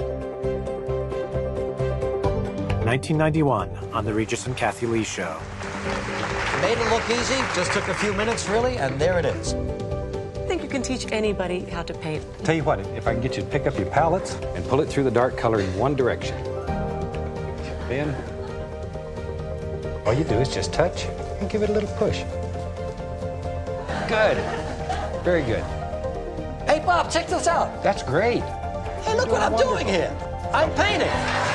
1991 on The Regis and Kathy Lee Show. Made it look easy, just took a few minutes really, and there it is. I think you can teach anybody how to paint. Tell you what, if I can get you to pick up your palettes and pull it through the dark color in one direction. Then, all you do is just touch and give it a little push. Good. Very good. Hey, Bob, check this out. That's great. Hey, look what I'm doing here. I'm painting.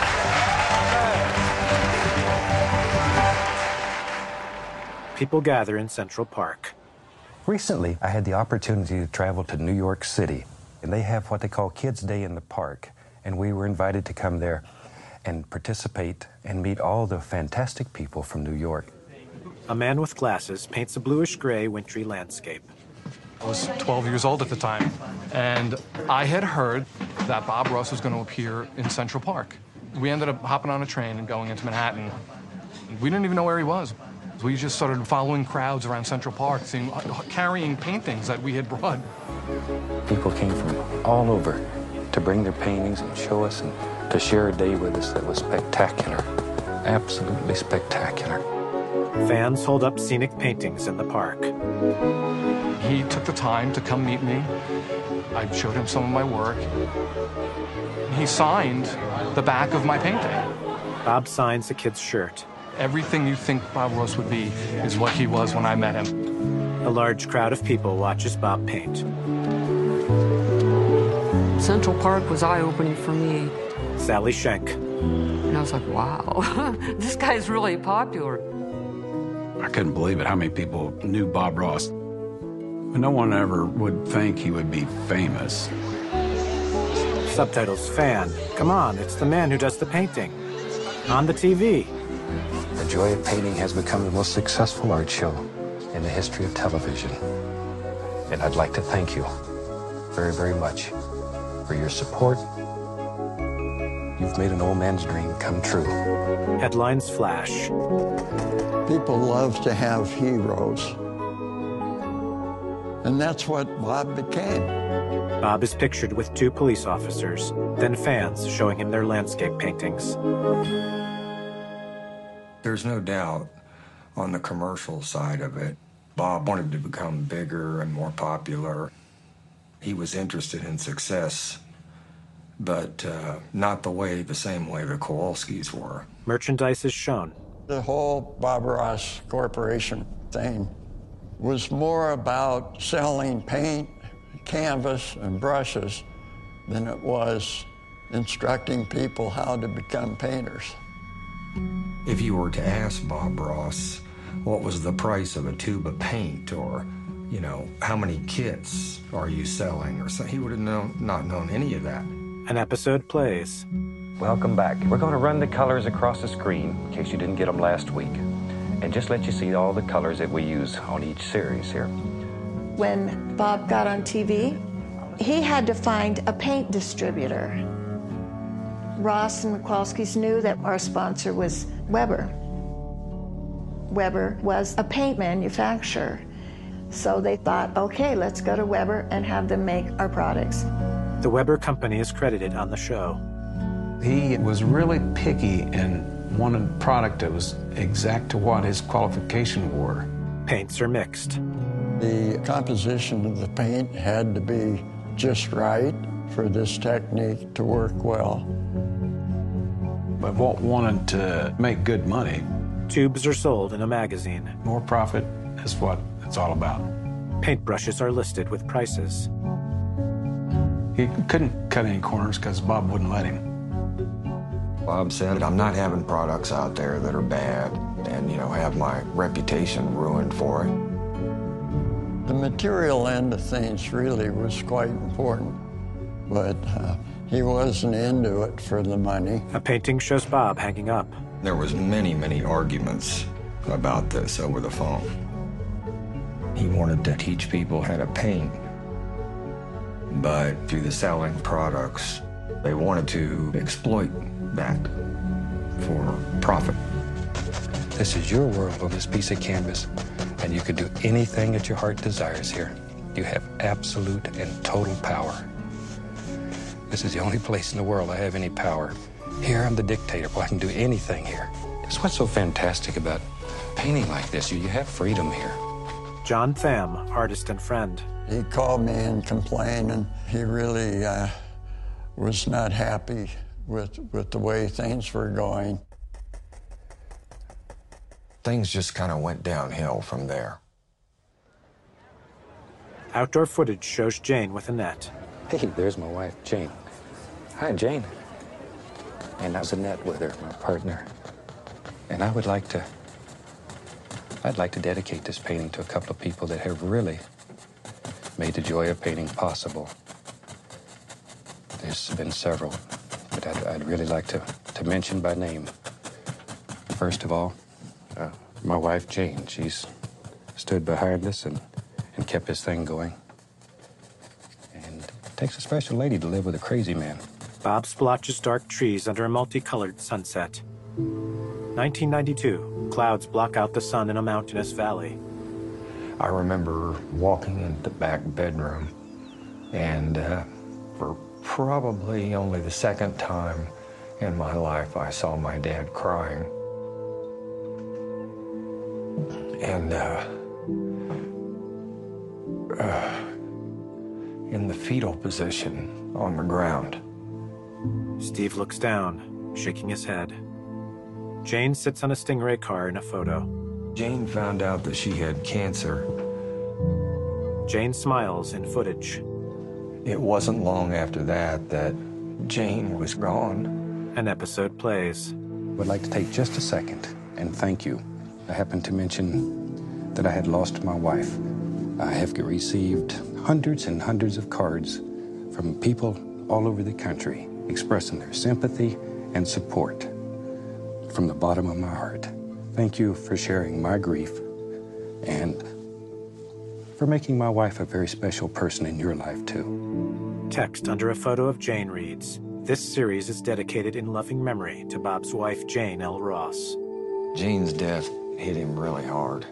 People gather in Central Park. Recently, I had the opportunity to travel to New York City, and they have what they call Kids Day in the Park, and we were invited to come there and participate and meet all the fantastic people from New York. A man with glasses paints a bluish-gray wintry landscape. I was 12 years old at the time, and I had heard that Bob Ross was going to appear in Central Park. We ended up hopping on a train and going into Manhattan. We didn't even know where he was. We just started following crowds around Central Park, carrying paintings that we had brought. People came from all over to bring their paintings and show us and to share a day with us that was spectacular, absolutely spectacular. Fans hold up scenic paintings in the park. He took the time to come meet me. I showed him some of my work. He signed the back of my painting. Bob signs a kid's shirt. Everything you think Bob Ross would be is what he was when I met him. A large crowd of people watches Bob paint. Central Park was eye-opening for me. Sally Schenk. And I was like, wow, this guy's really popular. I couldn't believe it, how many people knew Bob Ross. No one ever would think he would be famous. Subtitles fan. Come on, it's the man who does the painting. On the TV. The Joy of Painting has become the most successful art show in the history of television. And I'd like to thank you very, very much for your support. You've made an old man's dream come true. Headlines flash. People love to have heroes. And that's what Bob became. Bob is pictured with 2 police officers, then fans showing him their landscape paintings. There's no doubt on the commercial side of it, Bob wanted to become bigger and more popular. He was interested in success, but not the same way the Kowalskis were. Merchandise is shown. The whole Bob Ross Corporation thing was more about selling paint, canvas, and brushes than it was instructing people how to become painters. If you were to ask Bob Ross what was the price of a tube of paint, or, you know, how many kits are you selling, or so, he would have not known any of that. An episode plays. Welcome back. We're going to run the colors across the screen in case you didn't get them last week, and just let you see all the colors that we use on each series here. When Bob got on TV, he had to find a paint distributor. Ross and Kowalskis knew that our sponsor was Weber. Weber was a paint manufacturer. So they thought, okay, let's go to Weber and have them make our products. The Weber company is credited on the show. He was really picky and wanted a product that was exact to what his qualifications were. Paints are mixed. The composition of the paint had to be just right for this technique to work well. But Walt wanted to make good money. Tubes are sold in a magazine. More profit is what it's all about. Paintbrushes are listed with prices. He couldn't cut any corners because Bob wouldn't let him. Bob said, I'm not having products out there that are bad and, you know, have my reputation ruined for it. The material end of things really was quite important, but he wasn't into it for the money. A painting shows Bob hanging up. There was many arguments about this over the phone. He wanted to teach people how to paint, but through the selling products, they wanted to exploit that for profit. This is your world on this piece of canvas, and you can do anything that your heart desires here. You have absolute and total power. This is the only place in the world I have any power. Here I'm the dictator. Well, I can do anything here. That's what's so fantastic about painting like this. You have freedom here. John Tham, artist and friend. He called me and complained, and he really was not happy with the way things were going. Things just kind of went downhill from there. Outdoor footage shows Jane with Annette. Hey, there's my wife, Jane. Hi, Jane. And that's Annette with her, my partner. And I'd like to dedicate this painting to a couple of people that have really made the joy of painting possible. There's been several, but I'd really like to mention by name. First of all, my wife, Jane. She's stood behind us and kept this thing going. And it takes a special lady to live with a crazy man. Bob splotches dark trees under a multicolored sunset. 1992, clouds block out the sun in a mountainous valley. I remember walking into the back bedroom, and for probably only the second time in my life, I saw my dad crying. And in the fetal position on the ground. Steve looks down, shaking his head. Jane sits on a Stingray car in a photo. Jane found out that she had cancer. Jane smiles in footage. It wasn't long after that Jane was gone. An episode plays. Would like to take just a second and thank you. I happened to mention that I had lost my wife. I have received hundreds and hundreds of cards from people all over the country expressing their sympathy and support. From the bottom of my heart, thank you for sharing my grief and for making my wife a very special person in your life, too. Text under a photo of Jane reads, "This series is dedicated in loving memory to Bob's wife, Jane L. Ross." Jane's death hit him really hard.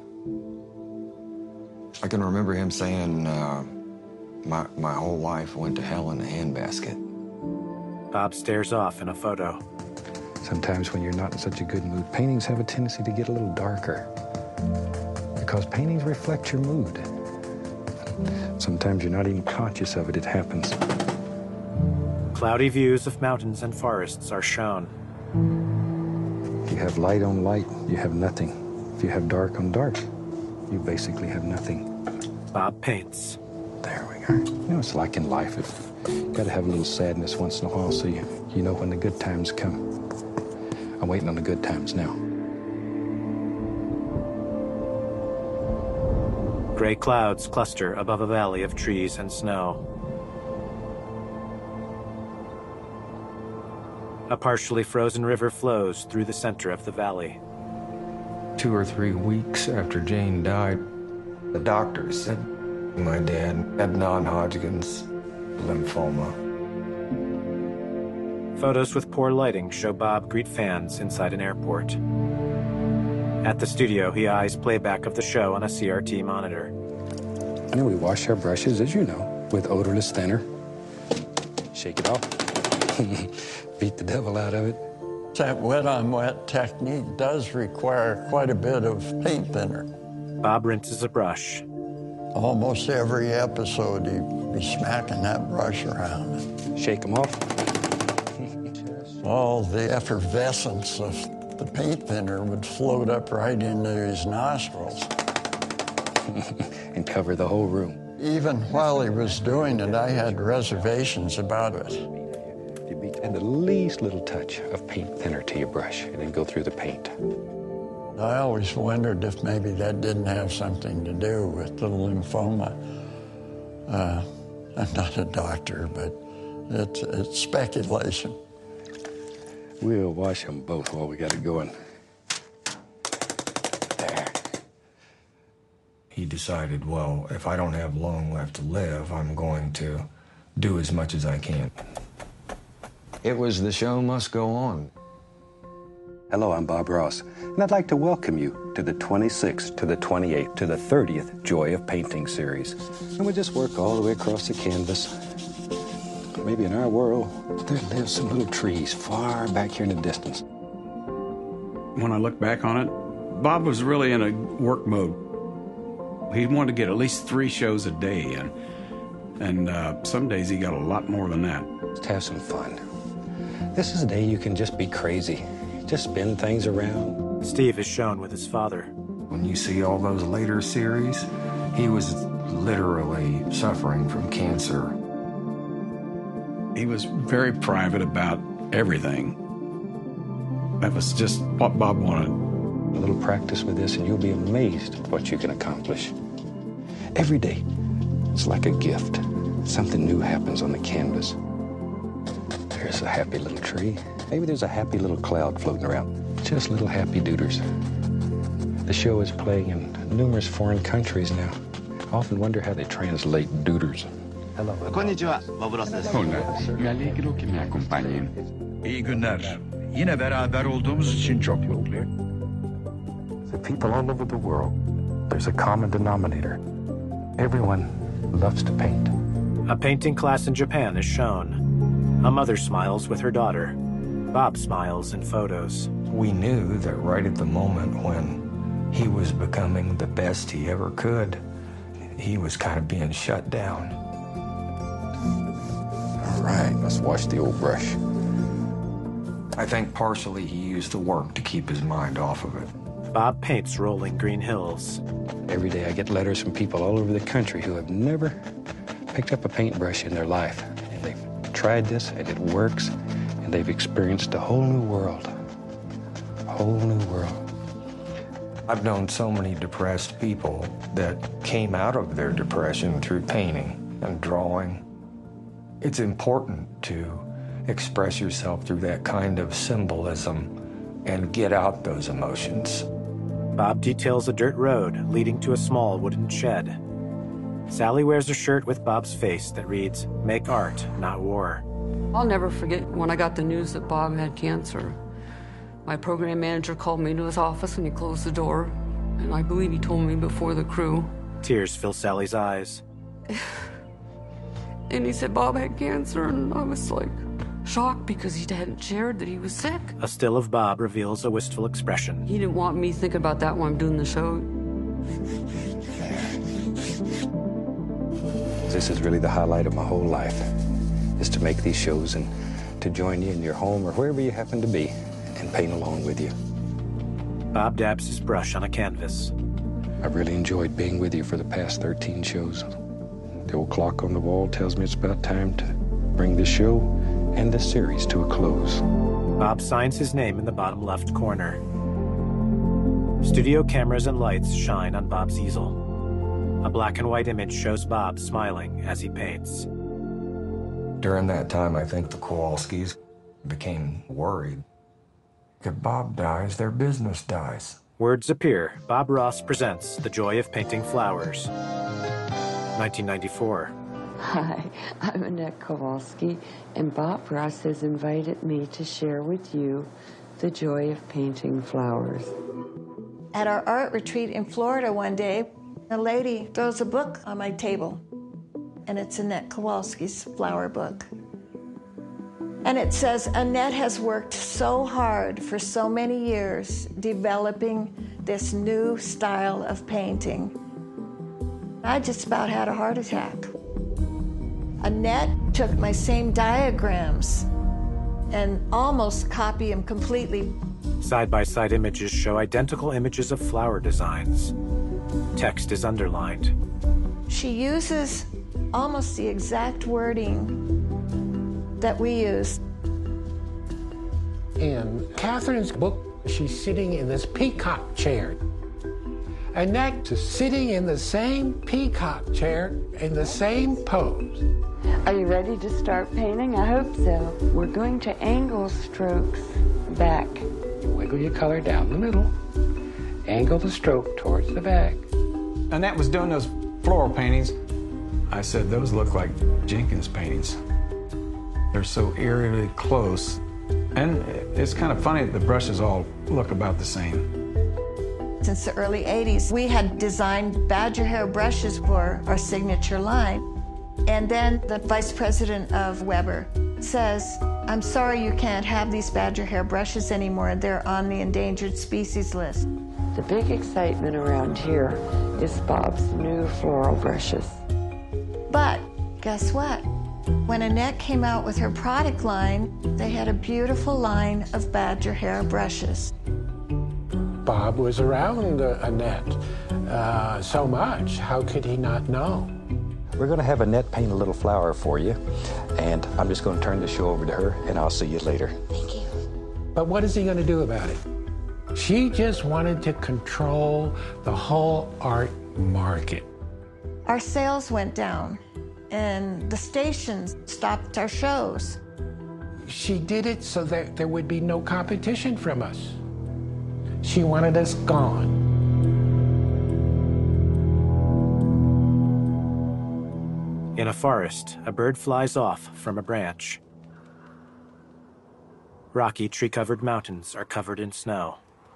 I can remember him saying, my whole life went to hell in a handbasket. Bob stares off in a photo. Sometimes when you're not in such a good mood, paintings have a tendency to get a little darker because paintings reflect your mood. Sometimes you're not even conscious of it, it happens. Cloudy views of mountains and forests are shown. If you have light on light, you have nothing. If you have dark on dark, you basically have nothing. Bob paints. There we go. You know, it's like in life. You got to have a little sadness once in a while so you know when the good times come. I'm waiting on the good times now. Gray clouds cluster above a valley of trees and snow. A partially frozen river flows through the center of the valley. 2 or 3 weeks after Jane died, the doctors said my dad had non-Hodgkin's lymphoma. Photos with poor lighting show Bob greet fans inside an airport. At the studio, he eyes playback of the show on a CRT monitor. And we wash our brushes, as you know, with odorless thinner. Shake it off. Beat the devil out of it. That wet-on-wet technique does require quite a bit of paint thinner. Bob rinses a brush. Almost every episode, he'd be smacking that brush around. Shake them off. All the effervescence of the paint thinner would float up right into his nostrils. And cover the whole room. Even while he was doing it, I had reservations about it. Add the least little touch of paint thinner to your brush and then go through the paint. I always wondered if maybe that didn't have something to do with the lymphoma. I'm not a doctor, but it's speculation. We'll wash them both while we got it going. There. He decided, well, if I don't have long left to live, I'm going to do as much as I can. It was The Show Must Go On. Hello, I'm Bob Ross, and I'd like to welcome you to the 26th, to the 28th, to the 30th Joy of Painting series. And we just work all the way across the canvas. Maybe in our world, there live some little trees far back here in the distance. When I look back on it, Bob was really in a work mode. He wanted to get at least 3 shows a day in. And some days he got a lot more than that. Let's have some fun. This is a day you can just be crazy. Just spin things around. Steve is shown with his father. When you see all those later series, he was literally suffering from cancer. He was very private about everything. That was just what Bob wanted. A little practice with this and you'll be amazed at what you can accomplish. Every day, it's like a gift. Something new happens on the canvas. There's a happy little tree. Maybe there's a happy little cloud floating around. Just little happy duders. The show is playing in numerous foreign countries now. I often wonder how they translate duders. Hello. Konnichiwa, Bob Ross desu. Mi allegro che mi accompagni. İyi günler. Yine beraber olduğumuz için çok mutluyum. The people all over the world, there's a common denominator. Everyone loves to paint. A painting class in Japan is shown. A mother smiles with her daughter. Bob smiles in photos. We knew that right at the moment when he was becoming the best he ever could, he was kind of being shut down. All right, let's wash the old brush. I think partially he used the work to keep his mind off of it. Bob paints rolling green hills. Every day I get letters from people all over the country who have never picked up a paintbrush in their life. And they've tried this and it works, and they've experienced a whole new world. A whole new world. I've known so many depressed people that came out of their depression through painting and drawing. It's important to express yourself through that kind of symbolism and get out those emotions. Bob details a dirt road leading to a small wooden shed. Sally wears a shirt with Bob's face that reads, "Make art, not war." I'll never forget when I got the news that Bob had cancer. My program manager called me to his office and he closed the door. And I believe he told me before the crew. Tears fill Sally's eyes. And he said Bob had cancer, and I was like shocked because he hadn't shared that he was sick. A still of Bob reveals a wistful expression. He didn't want me thinking about that when I'm doing the show. This is really the highlight of my whole life, is to make these shows and to join you in your home or wherever you happen to be and paint along with you. Bob dabs his brush on a canvas. I've really enjoyed being with you for the past 13 shows. The old clock on the wall tells me it's about time to bring this show and this series to a close. Bob signs his name in the bottom left corner. Studio cameras and lights shine on Bob's easel. A black and white image shows Bob smiling as he paints. During that time, I think the Kowalskis became worried. If Bob dies, their business dies. Words appear. Bob Ross presents The Joy of Painting Flowers. 1994. Hi, I'm Annette Kowalski, and Bob Ross has invited me to share with you the joy of painting flowers. At our art retreat in Florida one day, a lady throws a book on my table, and it's Annette Kowalski's flower book. And it says, Annette has worked so hard for so many years developing this new style of painting. I just about had a heart attack. Annette took my same diagrams and almost copied them completely. Side-by-side images show identical images of flower designs. Text is underlined. She uses almost the exact wording that we use. In Catherine's book, she's sitting in this peacock chair. Annette is sitting in the same peacock chair in the same pose. Are you ready to start painting? I hope so. We're going to angle strokes back. Wiggle your color down the middle. Angle the stroke towards the back. Annette was doing those floral paintings. I said, those look like Jenkins paintings. They're so eerily close. And it's kind of funny that the brushes all look about the same. Since the early 80s, we had designed badger hair brushes for our signature line. And then the vice president of Weber says, I'm sorry you can't have these badger hair brushes anymore. They're on the endangered species list. The big excitement around here is Bob's new floral brushes. But guess what? When Annette came out with her product line, they had a beautiful line of badger hair brushes. Bob was around Annette so much. How could he not know? We're going to have Annette paint a little flower for you, and I'm just going to turn the show over to her, and I'll see you later. Thank you. But what is he going to do about it? She just wanted to control the whole art market. Our sales went down, and the stations stopped our shows. She did it so that there would be no competition from us. She wanted us gone. In a forest, a bird flies off from a branch. Rocky, tree-covered mountains are covered in snow.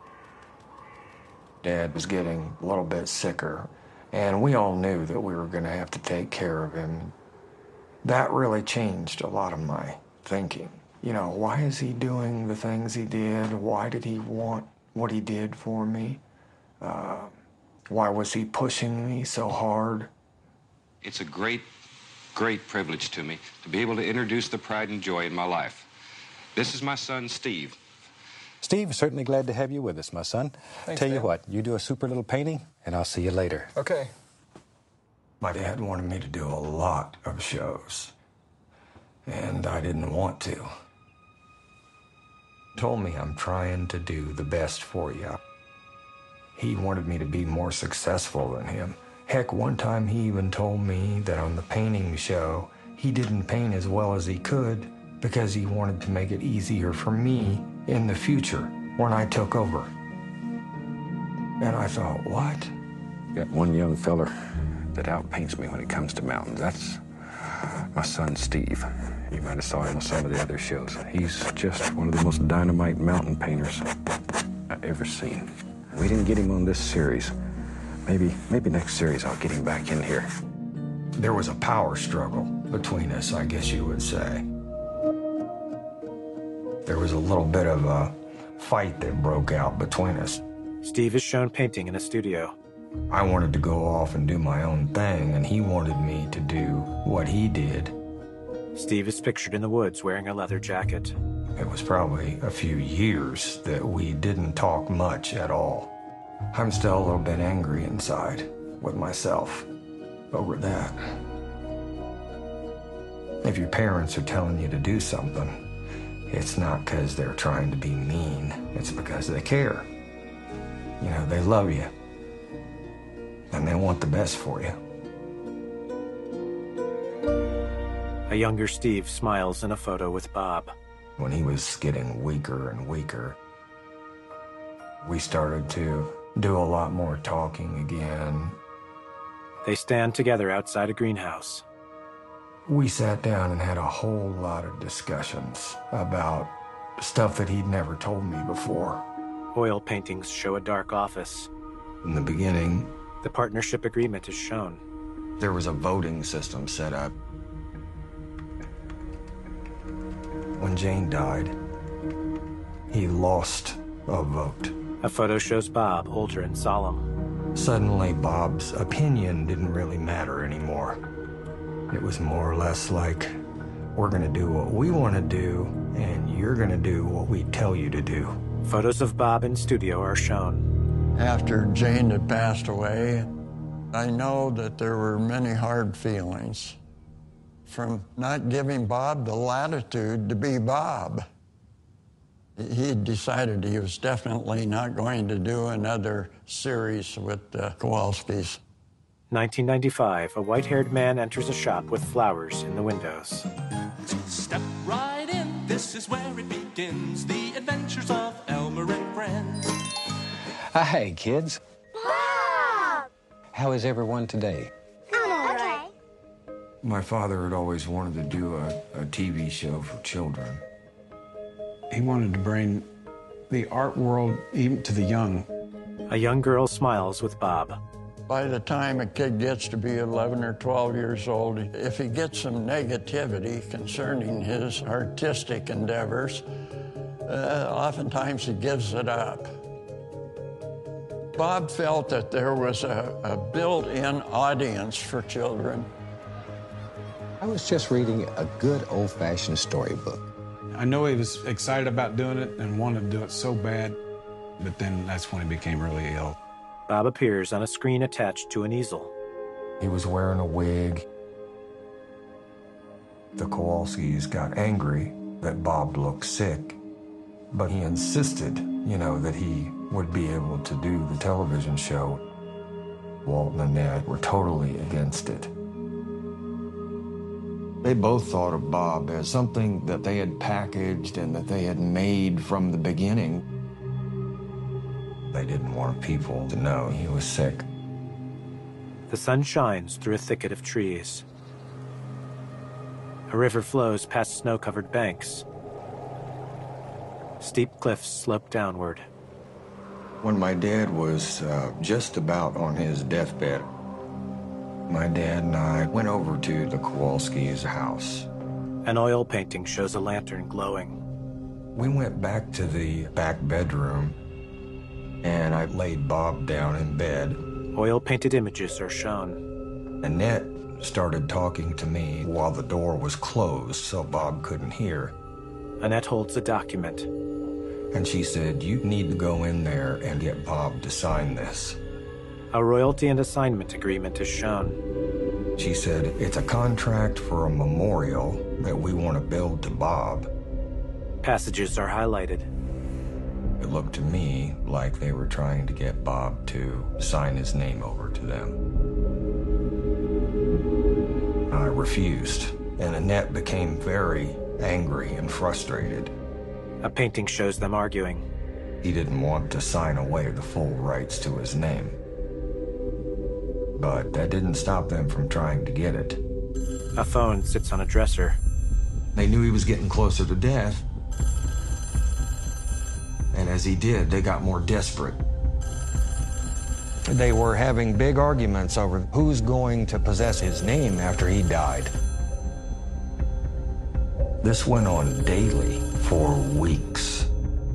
Dad was getting a little bit sicker, and we all knew that we were going to have to take care of him. That really changed a lot of my thinking. You know, why is he doing the things he did? Why did he want what he did for me? Why was he pushing me so hard? It's a great privilege to me to be able to introduce the pride and joy in my life. This is my son, Steve. Steve, certainly glad to have you with us, my son. Thanks, Tell you Dad. what, you do a super little painting, and I'll see you later. Okay. My dad wanted me to do a lot of shows, and I didn't want to. He told me I'm trying to do the best for you. He wanted me to be more successful than him. Heck, one time he even told me that on the painting show, He didn't paint as well as he could because he wanted to make it easier for me in the future when I took over. And I thought, what? Got one young feller that outpaints me when it comes to mountains. That's my son, Steve. You might have saw him on some of the other shows. He's just one of the most dynamite mountain painters I've ever seen. We didn't get him on this series. Maybe next series I'll get him back in here. There was a power struggle between us, I guess you would say. There was a little bit of a fight that broke out between us. Steve is shown painting in a studio. I wanted to go off and do my own thing, and he wanted me to do what he did. Steve is pictured in the woods wearing a leather jacket. It was probably a few years that we didn't talk much at all. I'm still a little bit angry inside with myself over that. If your parents are telling you to do something, it's not because they're trying to be mean. It's because they care. You know, they love you. And they want the best for you. A younger Steve smiles in a photo with Bob. When he was getting weaker and weaker, we started to do a lot more talking again. They stand together outside a greenhouse. We sat down and had a whole lot of discussions about stuff that he'd never told me before. Oil paintings show a dark office. In the beginning, the partnership agreement is shown. There was a voting system set up. When Jane died, he lost a vote. A photo shows Bob, older and solemn. Suddenly, Bob's opinion didn't really matter anymore. It was more or less like, we're gonna do what we wanna do, and you're gonna do what we tell you to do. Photos of Bob in studio are shown. After Jane had passed away, I know that there were many hard feelings from not giving Bob the latitude to be Bob. He had decided he was definitely not going to do another series with the Kowalskis. 1995, a white-haired man enters a shop with flowers in the windows. Step right in, this is where it begins, the adventures of Elmer and friends. Hi, kids. Bob! How is everyone today? Okay. My father had always wanted to do a TV show for children. He wanted to bring the art world even to the young. A young girl smiles with Bob. By the time a kid gets to be 11 or 12 years old, if he gets some negativity concerning his artistic endeavors, oftentimes he gives it up. Bob felt that there was a built-in audience for children. I was just reading a good old-fashioned storybook. I know he was excited about doing it and wanted to do it so bad, but then that's when he became really ill. Bob appears on a screen attached to an easel. He was wearing a wig. The Kowalskis got angry that Bob looked sick, but he insisted, that he would be able to do the television show. Walt and Annette were totally against it. They both thought of Bob as something that they had packaged and that they had made from the beginning. They didn't want people to know he was sick. The sun shines through a thicket of trees. A river flows past snow-covered banks. Steep cliffs slope downward. When my dad was just about on his deathbed, my dad and I went over to the Kowalskis' house. An oil painting shows a lantern glowing. We went back to the back bedroom, and I laid Bob down in bed. Oil-painted images are shown. Annette started talking to me while the door was closed, so Bob couldn't hear. Annette holds a document. And she said, you need to go in there and get Bob to sign this. A royalty and assignment agreement is shown. She said, it's a contract for a memorial that we want to build to Bob. Passages are highlighted. It looked to me like they were trying to get Bob to sign his name over to them. I refused. and Annette became very angry and frustrated. A painting shows them arguing. He didn't want to sign away the full rights to his name. But that didn't stop them from trying to get it. A phone sits on a dresser. They knew he was getting closer to death. And as he did, they got more desperate. They were having big arguments over who's going to possess his name after he died. This went on daily for weeks.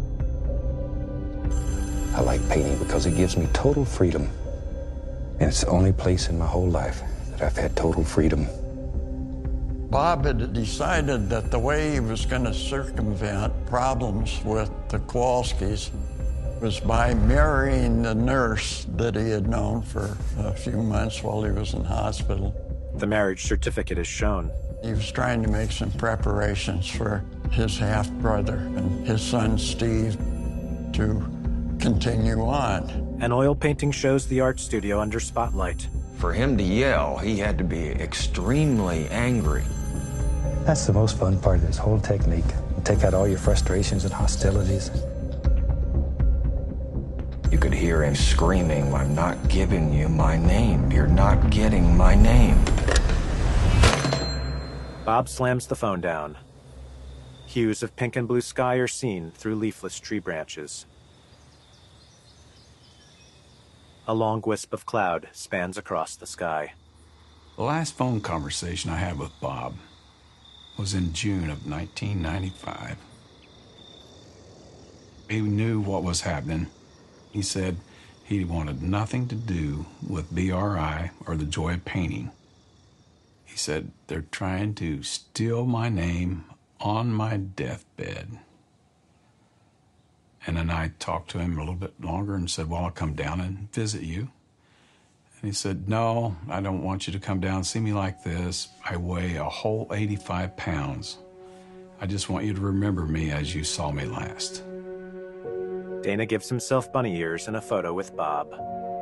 I like painting because it gives me total freedom. And it's the only place in my whole life that I've had total freedom. Bob had decided that the way he was going to circumvent problems with the Kowalskis was by marrying the nurse that he had known for a few months while he was in hospital. The marriage certificate is shown. He was trying to make some preparations for his half-brother and his son Steve to continue on. An oil painting shows the art studio under spotlight. For him to yell, he had to be extremely angry. That's the most fun part of this whole technique. Take out all your frustrations and hostilities. You could hear him screaming, "I'm not giving you my name. You're not getting my name." Bob slams the phone down. Hues of pink and blue sky are seen through leafless tree branches. A long wisp of cloud spans across the sky. The last phone conversation I had with Bob was in June of 1995. He knew what was happening. He said he wanted nothing to do with BRI or the joy of painting. He said, they're trying to steal my name on my deathbed. And then I talked to him a little bit longer and said, well, I'll come down and visit you. And he said, no, I don't want you to come down and see me like this. I weigh a whole 85 pounds. I just want you to remember me as you saw me last. Dana gives himself bunny ears in a photo with Bob.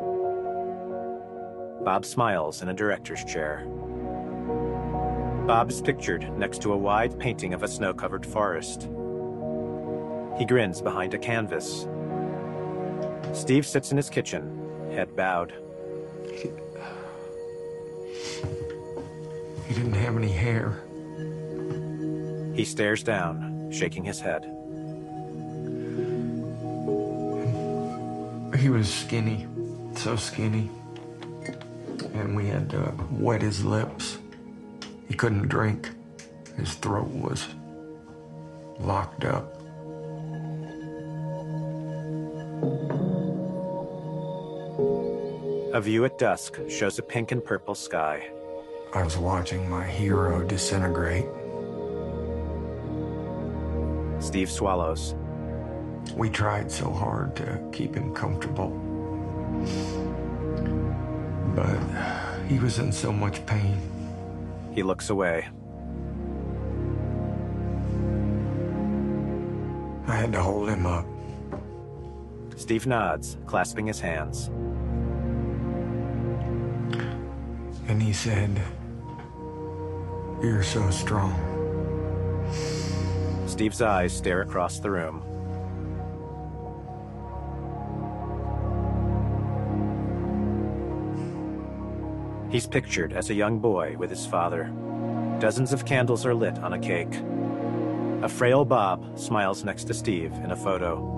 Bob smiles in a director's chair. Bob is pictured next to a wide painting of a snow-covered forest. He grins behind a canvas. Steve sits in his kitchen, head bowed. He didn't have any hair. He stares down, shaking his head. He was skinny, so skinny. And we had to wet his lips. He couldn't drink. His throat was locked up. A view at dusk shows a pink and purple sky. I was watching my hero disintegrate. Steve swallows. We tried so hard to keep him comfortable. But he was in so much pain. He looks away. I had to hold him up. Steve nods, clasping his hands. And he said, "You're so strong." Steve's eyes stare across the room. He's pictured as a young boy with his father. Dozens of candles are lit on a cake. A frail Bob smiles next to Steve in a photo.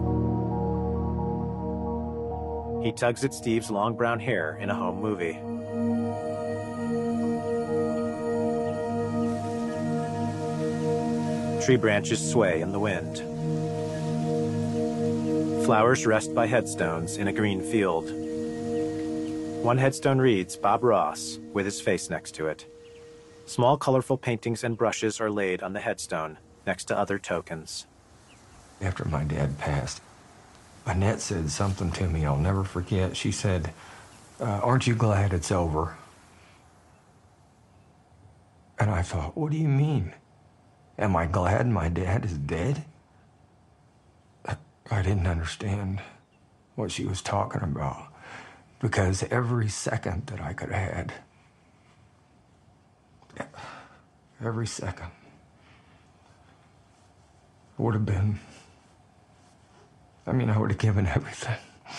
He tugs at Steve's long brown hair in a home movie. Tree branches sway in the wind. Flowers rest by headstones in a green field. One headstone reads, Bob Ross, with his face next to it. Small, colorful paintings and brushes are laid on the headstone, next to other tokens. After my dad passed, Annette said something to me I'll never forget. She said, aren't you glad it's over? And I thought, what do you mean? Am I glad my dad is dead? I didn't understand what she was talking about, because every second that I could have had, every second. Would have been, I would have given everything.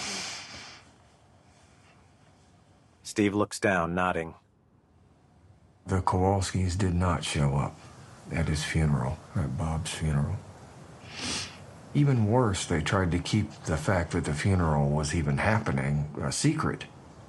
Steve looks down, nodding. The Kowalskis did not show up at his funeral, at Bob's funeral. Even worse, they tried to keep the fact that the funeral was even happening a secret.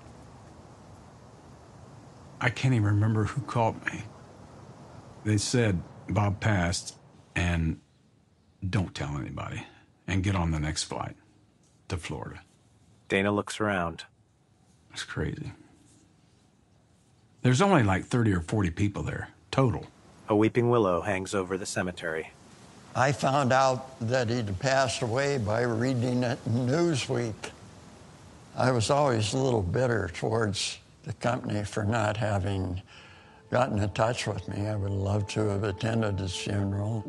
I can't even remember who called me. They said Bob passed and don't tell anybody and get on the next flight to Florida. Dana looks around. It's crazy. There's only like 30 or 40 people there, total. A weeping willow hangs over the cemetery. I found out that he'd passed away by reading it in Newsweek. I was always a little bitter towards the company for not having gotten in touch with me. I would love to have attended his funeral.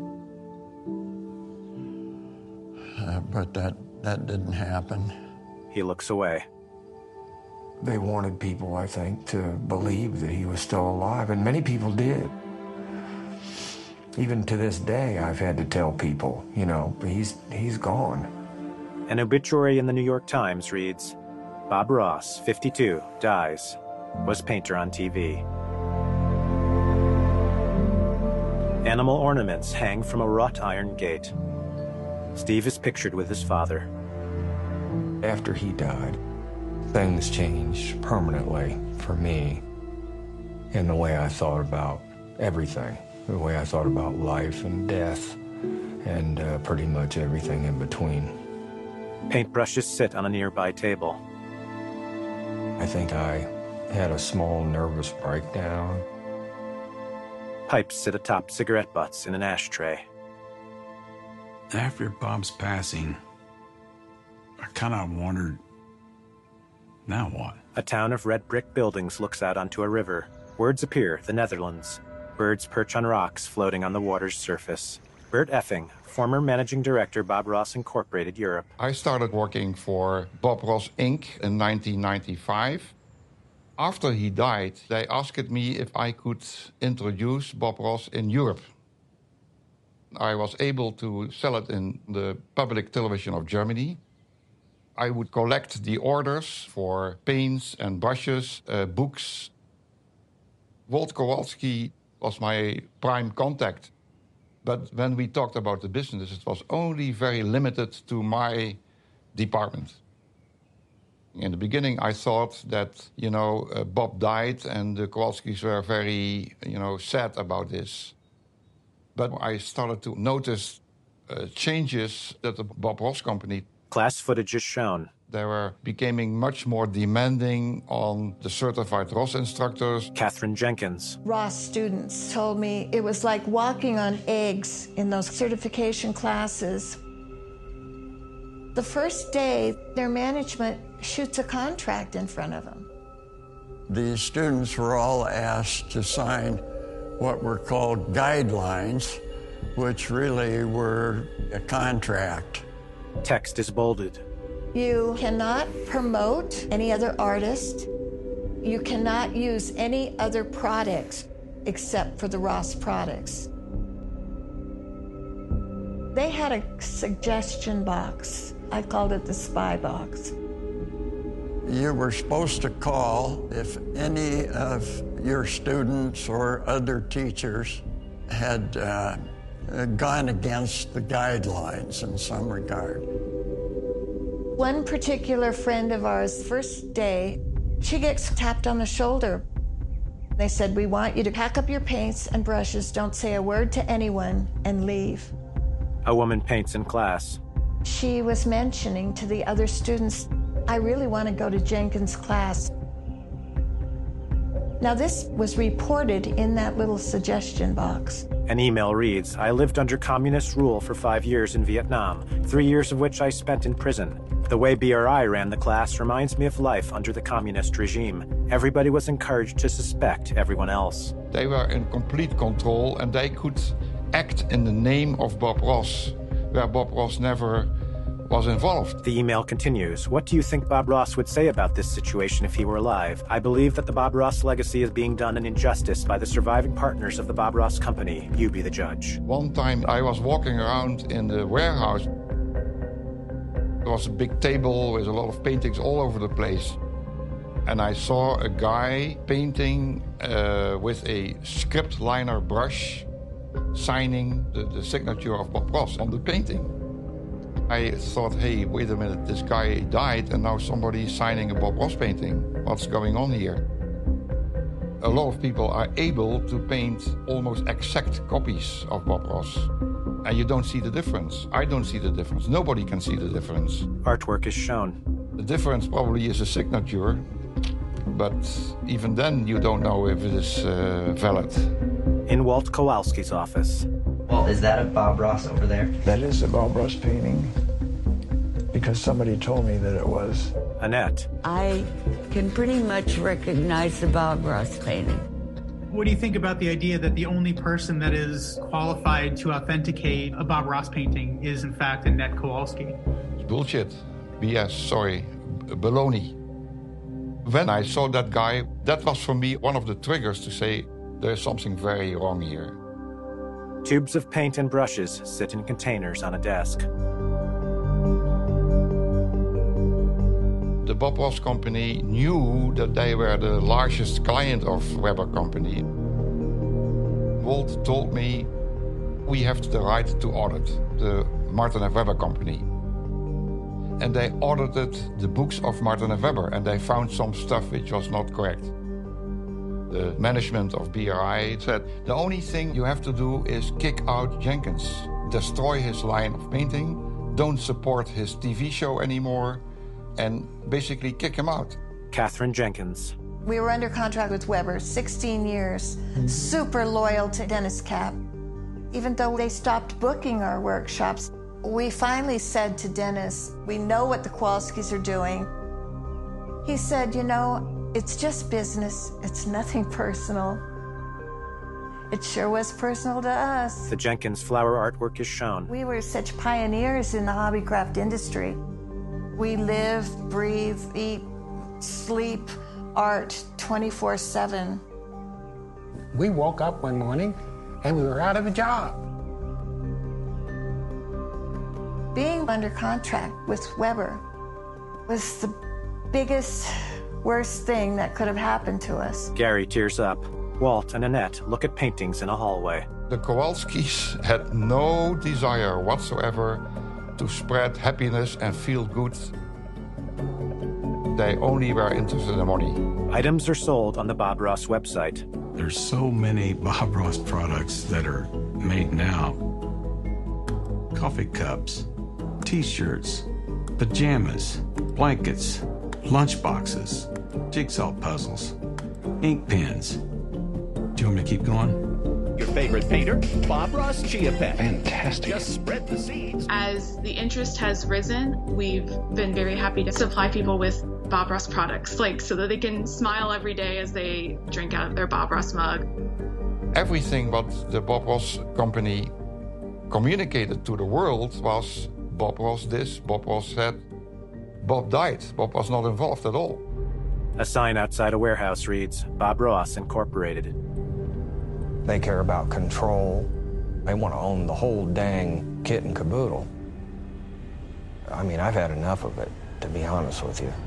But that didn't happen. He looks away. They wanted people, I think, to believe that he was still alive, and many people did. Even to this day, I've had to tell people, he's gone. An obituary in the New York Times reads, Bob Ross, 52, dies, was painter on TV. Animal ornaments hang from a wrought iron gate. Steve is pictured with his father. After he died, things changed permanently for me in the way I thought about everything, the way I thought about life and death, and pretty much everything in between. Paintbrushes sit on a nearby table. I think I had a small nervous breakdown. Pipes sit atop cigarette butts in an ashtray. After Bob's passing, I kind of wondered, now what? A town of red brick buildings looks out onto a river. Words appear, the Netherlands. Birds perch on rocks floating on the water's surface. Bert Effing, former managing director, Bob Ross Incorporated, Europe. I started working for Bob Ross Inc. in 1995. After he died, they asked me if I could introduce Bob Ross in Europe. I was able to sell it in the public television of Germany. I would collect the orders for paints and brushes, books. Walt Kowalski was my prime contact. But when we talked about the business, it was only very limited to my department. In the beginning, I thought that, Bob died and the Kowalskis were very, sad about this. But I started to notice changes that the Bob Ross company. Class footage is shown. They were becoming much more demanding on the certified Ross instructors. Catherine Jenkins. Ross students told me it was like walking on eggs in those certification classes. The first day, their management shoots a contract in front of them. The students were all asked to sign what were called guidelines, which really were a contract. Text is bolded. You cannot promote any other artist. You cannot use any other products except for the Ross products. They had a suggestion box. I called it the spy box. You were supposed to call if any of your students or other teachers had gone against the guidelines in some regard. One particular friend of ours, first day, she gets tapped on the shoulder. They said, "We want you to pack up your paints and brushes, don't say a word to anyone, and leave." A woman paints in class. She was mentioning to the other students, "I really want to go to Jenkins' class." Now, this was reported in that little suggestion box. An email reads, "I lived under communist rule for 5 years in Vietnam, 3 years of which I spent in prison. The way BRI ran the class reminds me of life under the communist regime. Everybody was encouraged to suspect everyone else." They were in complete control and they could act in the name of Bob Ross, where Bob Ross never was involved. The email continues. What do you think Bob Ross would say about this situation if he were alive? I believe that the Bob Ross legacy is being done an injustice by the surviving partners of the Bob Ross Company. You be the judge. One time I was walking around in the warehouse. There was a big table with a lot of paintings all over the place. And I saw a guy painting with a script liner brush, signing the signature of Bob Ross on the painting. I thought, hey, wait a minute, this guy died and now somebody's signing a Bob Ross painting. What's going on here? A lot of people are able to paint almost exact copies of Bob Ross. And you don't see the difference. I don't see the difference. Nobody can see the difference. Artwork is shown. The difference probably is a signature, but even then you don't know if it is valid. In Walt Kowalski's office. Walt, is that a Bob Ross over there? That is a Bob Ross painting, because somebody told me that it was. Annette. I can pretty much recognize the Bob Ross painting. What do you think about the idea that the only person that is qualified to authenticate a Bob Ross painting is, in fact, Annette Kowalski? It's bullshit. BS, sorry. Baloney. When I saw that guy, that was for me one of the triggers to say there's something very wrong here. Tubes of paint and brushes sit in containers on a desk. The Bob Ross Company knew that they were the largest client of Weber Company. Walt told me, we have the right to audit the Martin F. Weber Company. And they audited the books of Martin F. Weber, and they found some stuff which was not correct. The management of BRI said, the only thing you have to do is kick out Jenkins, destroy his line of painting, don't support his TV show anymore, and basically kick him out. Catherine Jenkins. We were under contract with Weber 16 years, super loyal to Dennis Kapp. Even though they stopped booking our workshops, we finally said to Dennis, we know what the Kowalskis are doing. He said, you know, it's just business. It's nothing personal. It sure was personal to us. The Jenkins flower artwork is shown. We were such pioneers in the hobbycraft industry. We live, breathe, eat, sleep, art 24/7. We woke up one morning and we were out of a job. Being under contract with Weber was the biggest, worst thing that could have happened to us. Gary tears up. Walt and Annette look at paintings in a hallway. The Kowalskis had no desire whatsoever to spread happiness and feel good. They only were interested in money. Items are sold on the Bob Ross website. There's so many Bob Ross products that are made now. Coffee cups, t-shirts, pajamas, blankets, lunchboxes, jigsaw puzzles, ink pens. Do you want me to keep going? Your favorite painter, Bob Ross Chia Pet. Fantastic. Just spread the seeds. As the interest has risen, we've been very happy to supply people with Bob Ross products, so that they can smile every day as they drink out of their Bob Ross mug. Everything what the Bob Ross Company communicated to the world was Bob Ross this, Bob Ross that. Bob died. Bob was not involved at all. A sign outside a warehouse reads, Bob Ross Incorporated. They care about control. They want to own the whole dang kit and caboodle. I mean, I've had enough of it, to be honest with you.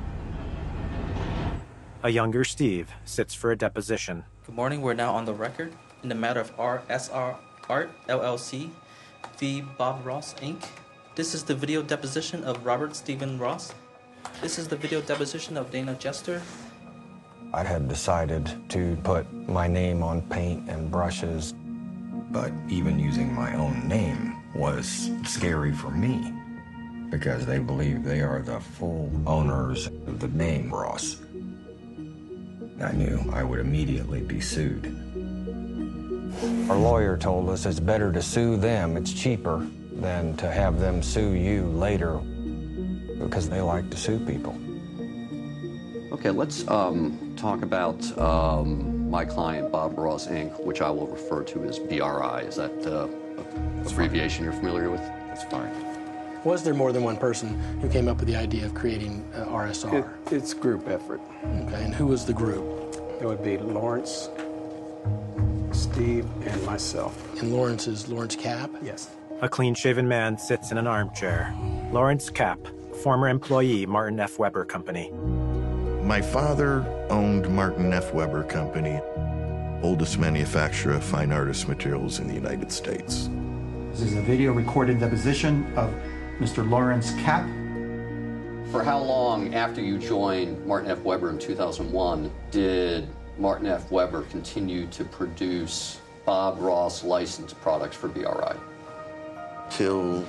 A younger Steve sits for a deposition. Good morning. We're now on the record in the matter of RSR Art, LLC, v. Bob Ross, Inc. This is the video deposition of Robert Stephen Ross. This is the video deposition of Dana Jester. I had decided to put my name on paint and brushes, but even using my own name was scary for me because they believe they are the full owners of the name Ross. I knew I would immediately be sued. Our lawyer told us it's better to sue them, it's cheaper, than to have them sue you later because they like to sue people. Okay, let's talk about my client, Bob Ross, Inc., which I will refer to as BRI. Is that an abbreviation you're familiar with? That's fine. Was there more than one person who came up with the idea of creating RSR? It's group effort. Okay, and who was the group? It would be Lawrence, Steve, and myself. And Lawrence is Lawrence Kapp? Yes. A clean-shaven man sits in an armchair. Lawrence Kapp, former employee, Martin F. Weber Company. My father owned Martin F. Weber Company, oldest manufacturer of fine artist materials in the United States. This is a video recorded deposition of Mr. Lawrence Kapp. For how long after you joined Martin F. Weber in 2001 did Martin F. Weber continue to produce Bob Ross licensed products for BRI? Till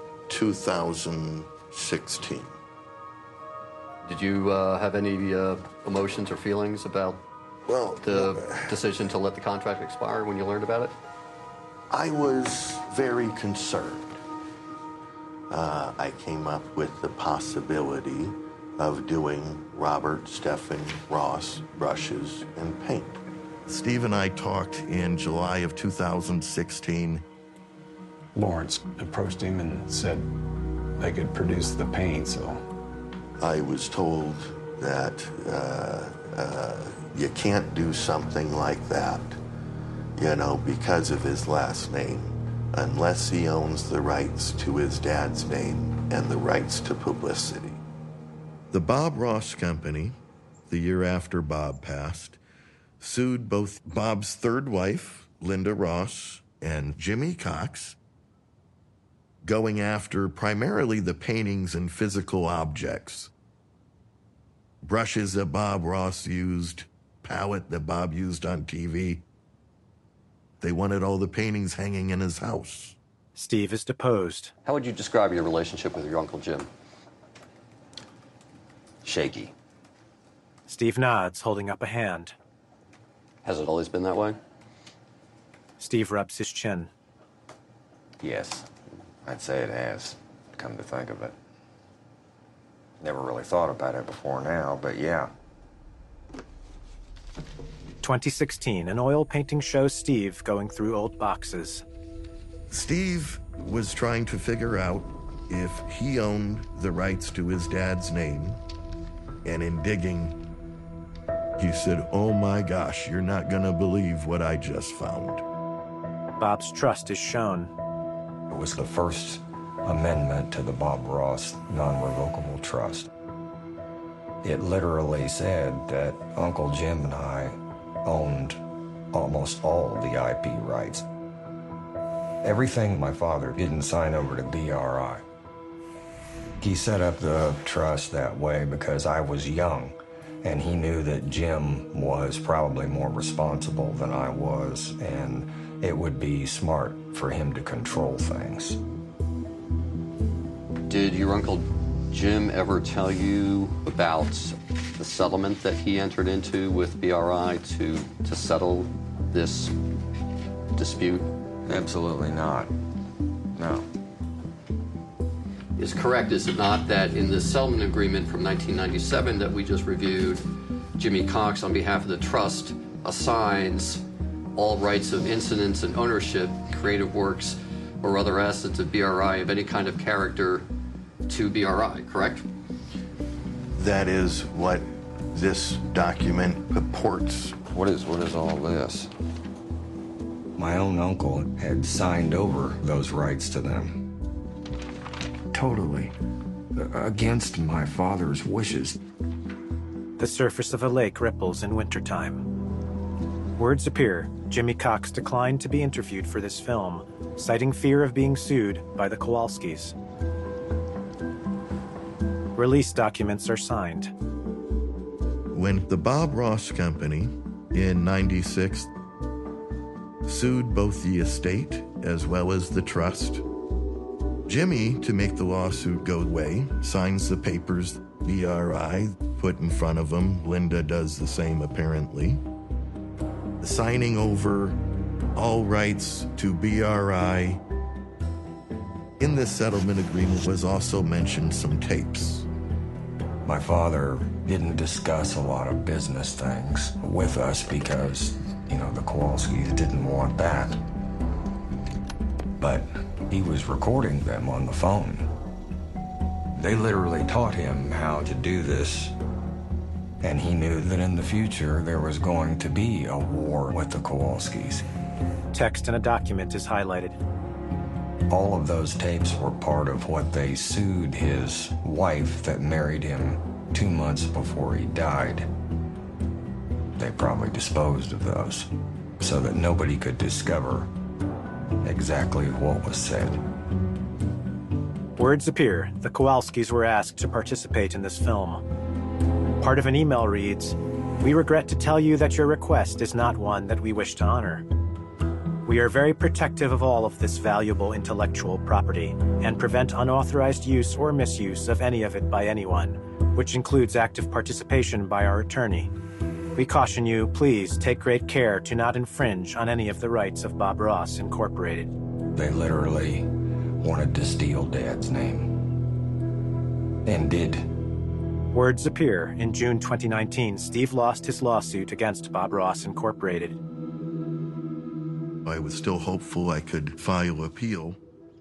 2016. Did you have any emotions or feelings about the decision to let the contract expire when you learned about it? I was very concerned. I came up with the possibility of doing Robert Stephen Ross brushes and paint. Steve and I talked in July of 2016. Lawrence approached him and said they could produce the paint, so. I was told that you can't do something like that, you know, because of his last name, unless he owns the rights to his dad's name and the rights to publicity. The Bob Ross Company, the year after Bob passed, sued both Bob's third wife, Linda Ross, and Jimmy Cox, going after primarily the paintings and physical objects. Brushes that Bob Ross used, palette that Bob used on TV. They wanted all the paintings hanging in his house. Steve is deposed. How would you describe your relationship with your Uncle Jim? Shaky. Steve nods, holding up a hand. Has it always been that way? Steve rubs his chin. Yes, I'd say it has, come to think of it. Never really thought about it before now, but yeah. 2016, an oil painting shows Steve going through old boxes. Steve was trying to figure out if he owned the rights to his dad's name, and in digging, he said, "Oh my gosh, you're not gonna believe what I just found." Bob's trust is shown. It was the first amendment to the Bob Ross non-revocable trust. It literally said that Uncle Jim and I owned almost all the IP rights. Everything my father didn't sign over to BRI. He set up the trust that way because I was young, and he knew that Jim was probably more responsible than I was, and it would be smart for him to control things. Did your Uncle Jim ever tell you about the settlement that he entered into with BRI to settle this dispute? Absolutely not. No. Is correct, is it not, that in the settlement agreement from 1997 that we just reviewed, Jimmy Cox, on behalf of the trust, assigns all rights of incidents and ownership, creative works, or other assets of BRI of any kind of character to BRI, correct? That is what this document purports. What is all this? My own uncle had signed over those rights to them. Totally against my father's wishes. The surface of a lake ripples in wintertime. Words appear. Jimmy Cox declined to be interviewed for this film, citing fear of being sued by the Kowalskis. Release documents are signed. When the Bob Ross Company in '96 sued both the estate as well as the trust, Jimmy, to make the lawsuit go away, signs the papers BRI put in front of him. Linda does the same, apparently. Signing over all rights to BRI. In this settlement agreement was also mentioned some tapes. My father didn't discuss a lot of business things with us because, you know, the Kowalskis didn't want that. But he was recording them on the phone. They literally taught him how to do this. And he knew that in the future there was going to be a war with the Kowalskis. Text in a document is highlighted. All of those tapes were part of what they sued his wife that married him 2 months before he died. They probably disposed of those so that nobody could discover exactly what was said. Words appear. The Kowalskis were asked to participate in this film. Part of an email reads, "We regret to tell you that your request is not one that we wish to honor. We are very protective of all of this valuable intellectual property and prevent unauthorized use or misuse of any of it by anyone, which includes active participation by our attorney. We caution you, please take great care to not infringe on any of the rights of Bob Ross Incorporated." They literally wanted to steal Dad's name. And did. Words appear. In June 2019, Steve lost his lawsuit against Bob Ross Incorporated. I was still hopeful I could file appeal.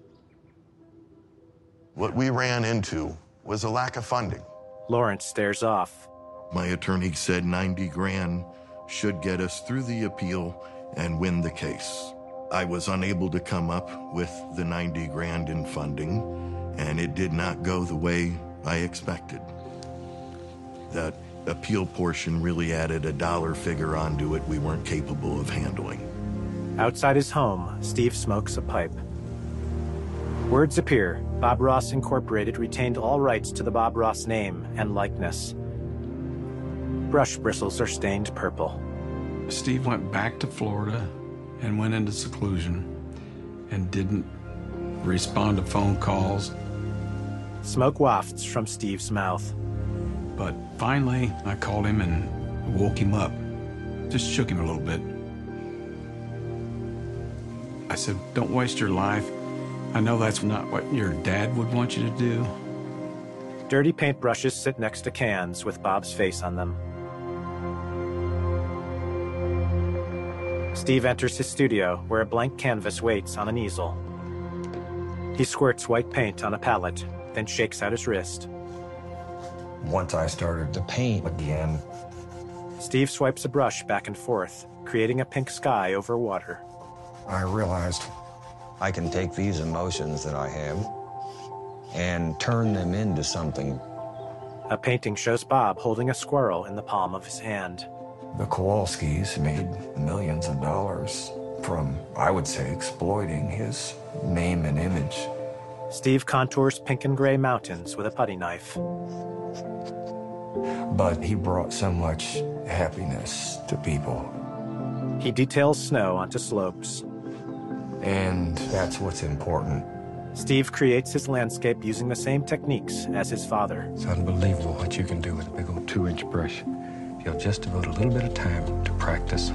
What we ran into was a lack of funding. Lawrence stares off. My attorney said 90 grand should get us through the appeal and win the case. I was unable to come up with the 90 grand in funding, and it did not go the way I expected. That appeal portion really added a dollar figure onto it we weren't capable of handling. Outside his home, Steve smokes a pipe. Words appear. Bob Ross Incorporated retained all rights to the Bob Ross name and likeness. Brush bristles are stained purple. Steve went back to Florida and went into seclusion and didn't respond to phone calls. Smoke wafts from Steve's mouth. But finally, I called him and woke him up. Just shook him a little bit. I said, "Don't waste your life. I know that's not what your dad would want you to do." Dirty paintbrushes sit next to cans with Bob's face on them. Steve enters his studio, where a blank canvas waits on an easel. He squirts white paint on a palette, then shakes out his wrist. Once I started to paint again, Steve swipes a brush back and forth, creating a pink sky over water. I realized I can take these emotions that I have and turn them into something. A painting shows Bob holding a squirrel in the palm of his hand. The Kowalskis made millions of dollars from, I would say, exploiting his name and image. Steve contours pink and gray mountains with a putty knife. But he brought so much happiness to people. He details snow onto slopes. And that's what's important. Steve creates his landscape using the same techniques as his father. It's unbelievable what you can do with a big old 2-inch brush if you'll just devote a little bit of time to practice.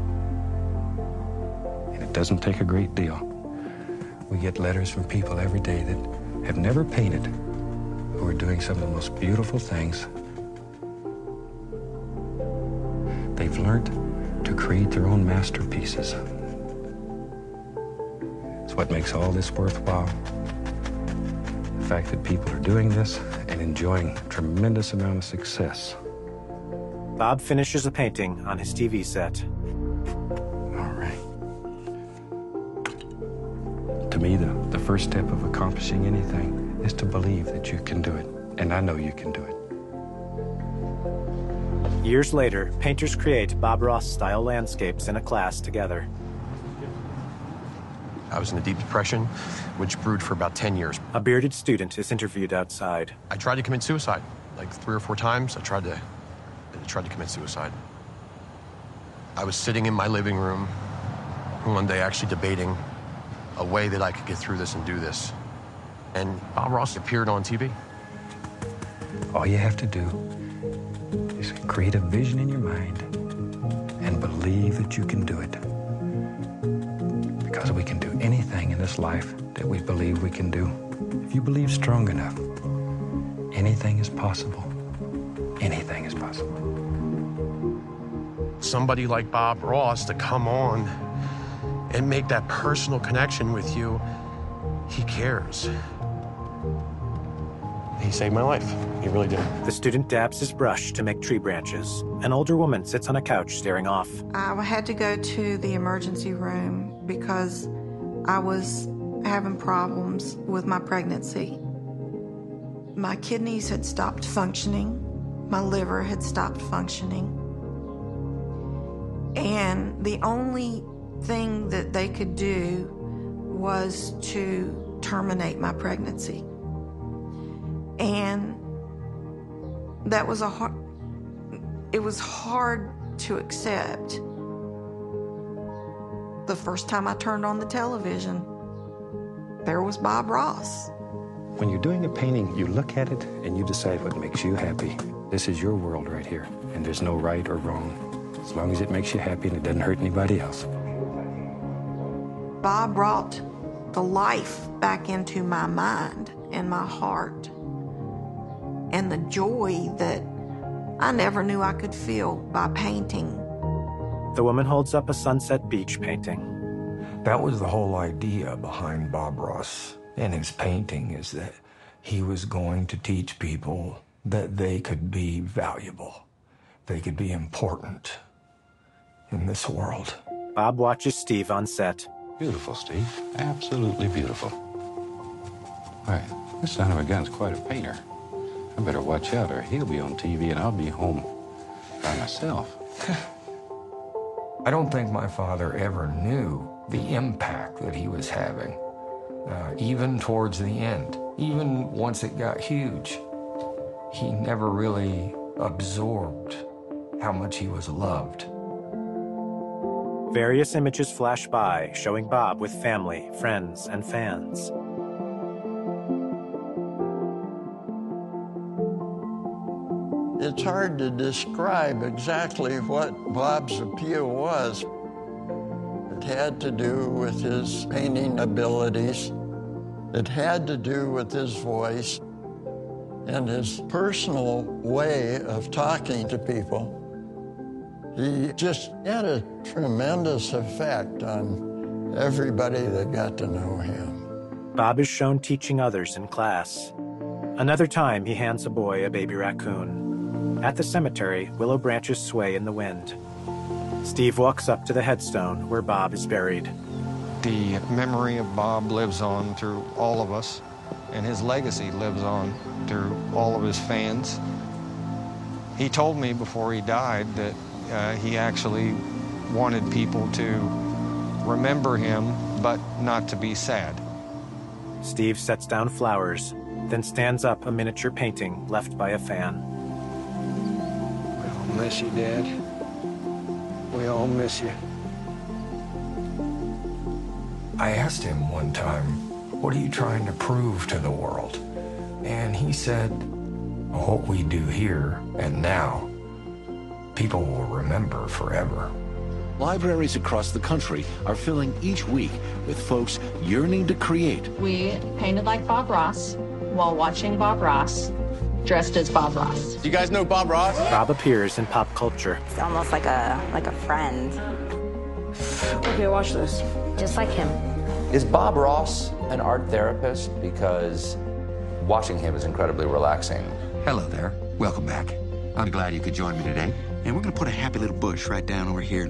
And it doesn't take a great deal. We get letters from people every day that have never painted, who are doing some of the most beautiful things. They've learned to create their own masterpieces. It's what makes all this worthwhile. The fact that people are doing this and enjoying a tremendous amount of success. Bob finishes a painting on his TV set. All right. To me, the first step of accomplishing anything is to believe that you can do it. And I know you can do it. Years later, painters create Bob Ross-style landscapes in a class together. I was in a deep depression, which brewed for about 10 years. A bearded student is interviewed outside. I tried to commit suicide. Like 3 or 4 times, I tried to commit suicide. I was sitting in my living room one day actually debating a way that I could get through this and do this. And Bob Ross appeared on TV. All you have to do is create a vision in your mind and believe that you can do it. Because we can do anything in this life that we believe we can do. If you believe strong enough, anything is possible. Anything is possible. Somebody like Bob Ross to come on and make that personal connection with you, he cares. He saved my life. He really did. The student dabs his brush to make tree branches. An older woman sits on a couch staring off. I had to go to the emergency room because I was having problems with my pregnancy. My kidneys had stopped functioning. My liver had stopped functioning. And the only thing that they could do was to terminate my pregnancy. And that was it was hard to accept. The first time I turned on the television, there was Bob Ross. When you're doing a painting, you look at it and you decide what makes you happy. This is your world right here, and there's no right or wrong, as long as it makes you happy and it doesn't hurt anybody else. Bob brought the life back into my mind and my heart, and the joy that I never knew I could feel by painting. The woman holds up a Sunset Beach painting. That was the whole idea behind Bob Ross and his painting, is that he was going to teach people that they could be valuable. They could be important in this world. Bob watches Steve on set. Beautiful, Steve. Absolutely beautiful. All right, this son of a gun's quite a painter. I better watch out or he'll be on TV and I'll be home by myself. I don't think my father ever knew the impact that he was having, even towards the end. Even once it got huge, he never really absorbed how much he was loved. Various images flash by, showing Bob with family, friends, and fans. It's hard to describe exactly what Bob's appeal was. It had to do with his painting abilities. It had to do with his voice and his personal way of talking to people. He just had a tremendous effect on everybody that got to know him. Bob is shown teaching others in class. Another time, he hands a boy a baby raccoon. At the cemetery, willow branches sway in the wind. Steve walks up to the headstone where Bob is buried. The memory of Bob lives on through all of us, and his legacy lives on through all of his fans. He told me before he died that he actually wanted people to remember him, but not to be sad. Steve sets down flowers, then stands up a miniature painting left by a fan. We all miss you, Dad. We all miss you. I asked him one time, what are you trying to prove to the world? And he said, what we do here and now, people will remember forever. Libraries across the country are filling each week with folks yearning to create. We painted like Bob Ross while watching Bob Ross, dressed as Bob Ross. Do you guys know Bob Ross? Bob appears in pop culture. It's almost like a friend. Okay, watch this. Just like him. Is Bob Ross an art therapist? Because watching him is incredibly relaxing. Hello there. Welcome back. I'm glad you could join me today. And we're going to put a happy little bush right down over here.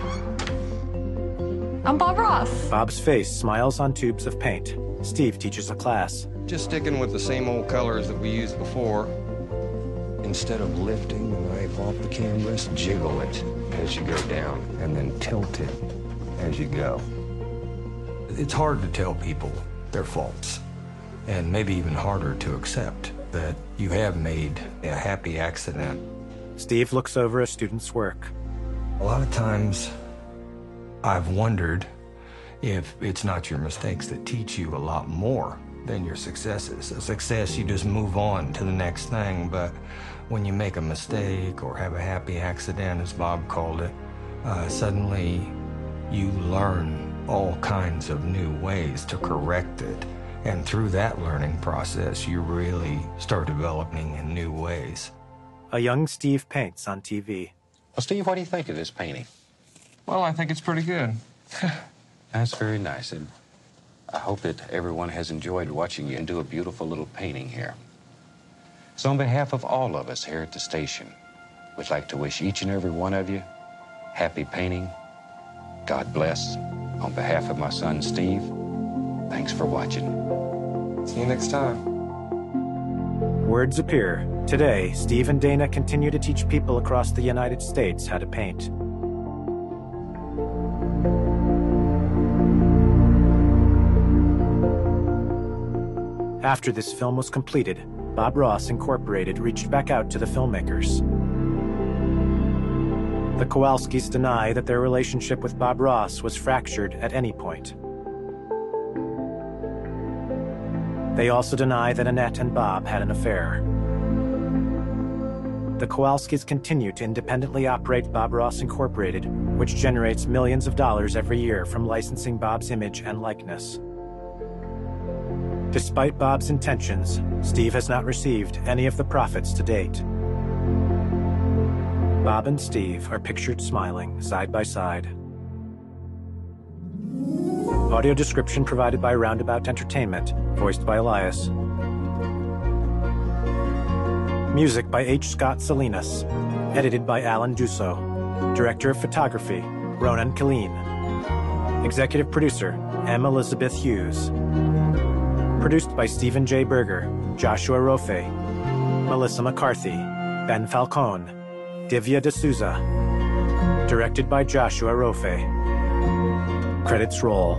I'm Bob Ross. Bob's face smiles on tubes of paint. Steve teaches a class. Just sticking with the same old colors that we used before. Instead of lifting the knife off the canvas, jiggle it as you go down, and then tilt it as you go. It's hard to tell people their faults, and maybe even harder to accept that you have made a happy accident. Steve looks over a student's work. A lot of times, I've wondered if it's not your mistakes that teach you a lot more than your successes. A success, you just move on to the next thing, but when you make a mistake or have a happy accident, as Bob called it, suddenly you learn all kinds of new ways to correct it. And through that learning process, you really start developing in new ways. A young Steve paints on TV. Well, Steve, what do you think of this painting? Well, I think it's pretty good. That's very nice, and I hope that everyone has enjoyed watching you do a beautiful little painting here. So on behalf of all of us here at the station, we'd like to wish each and every one of you happy painting. God bless. On behalf of my son, Steve, thanks for watching. See you next time. Words appear. Today, Steve and Dana continue to teach people across the United States how to paint. After this film was completed, Bob Ross Incorporated reached back out to the filmmakers. The Kowalskis deny that their relationship with Bob Ross was fractured at any point. They also deny that Annette and Bob had an affair. The Kowalskis continue to independently operate Bob Ross Incorporated, which generates millions of dollars every year from licensing Bob's image and likeness. Despite Bob's intentions, Steve has not received any of the profits to date. Bob and Steve are pictured smiling side by side. Audio description provided by Roundabout Entertainment, voiced by Elias. Music by H. Scott Salinas, edited by Alan Dusso. Director of Photography, Ronan Killeen. Executive Producer, M. Elizabeth Hughes. Produced by Stephen J. Berger, Joshua Rofe, Melissa McCarthy, Ben Falcone, Divya D'Souza. Directed by Joshua Rofe. Credits roll.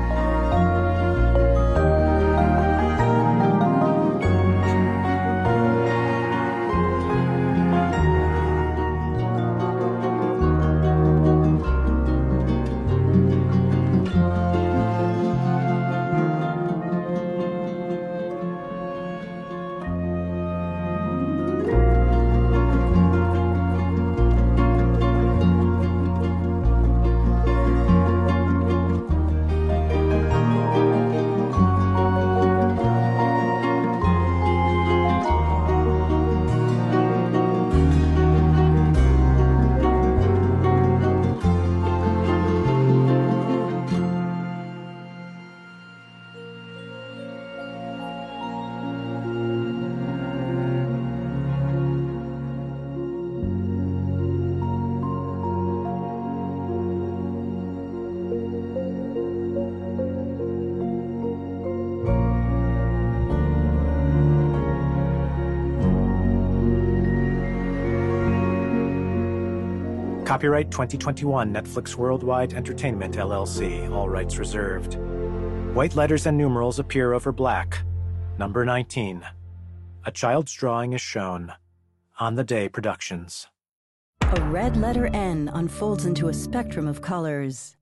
Copyright 2021 Netflix Worldwide Entertainment, LLC. All rights reserved. White letters and numerals appear over black. Number 19. A child's drawing is shown. On the Day Productions. A red letter N unfolds into a spectrum of colors.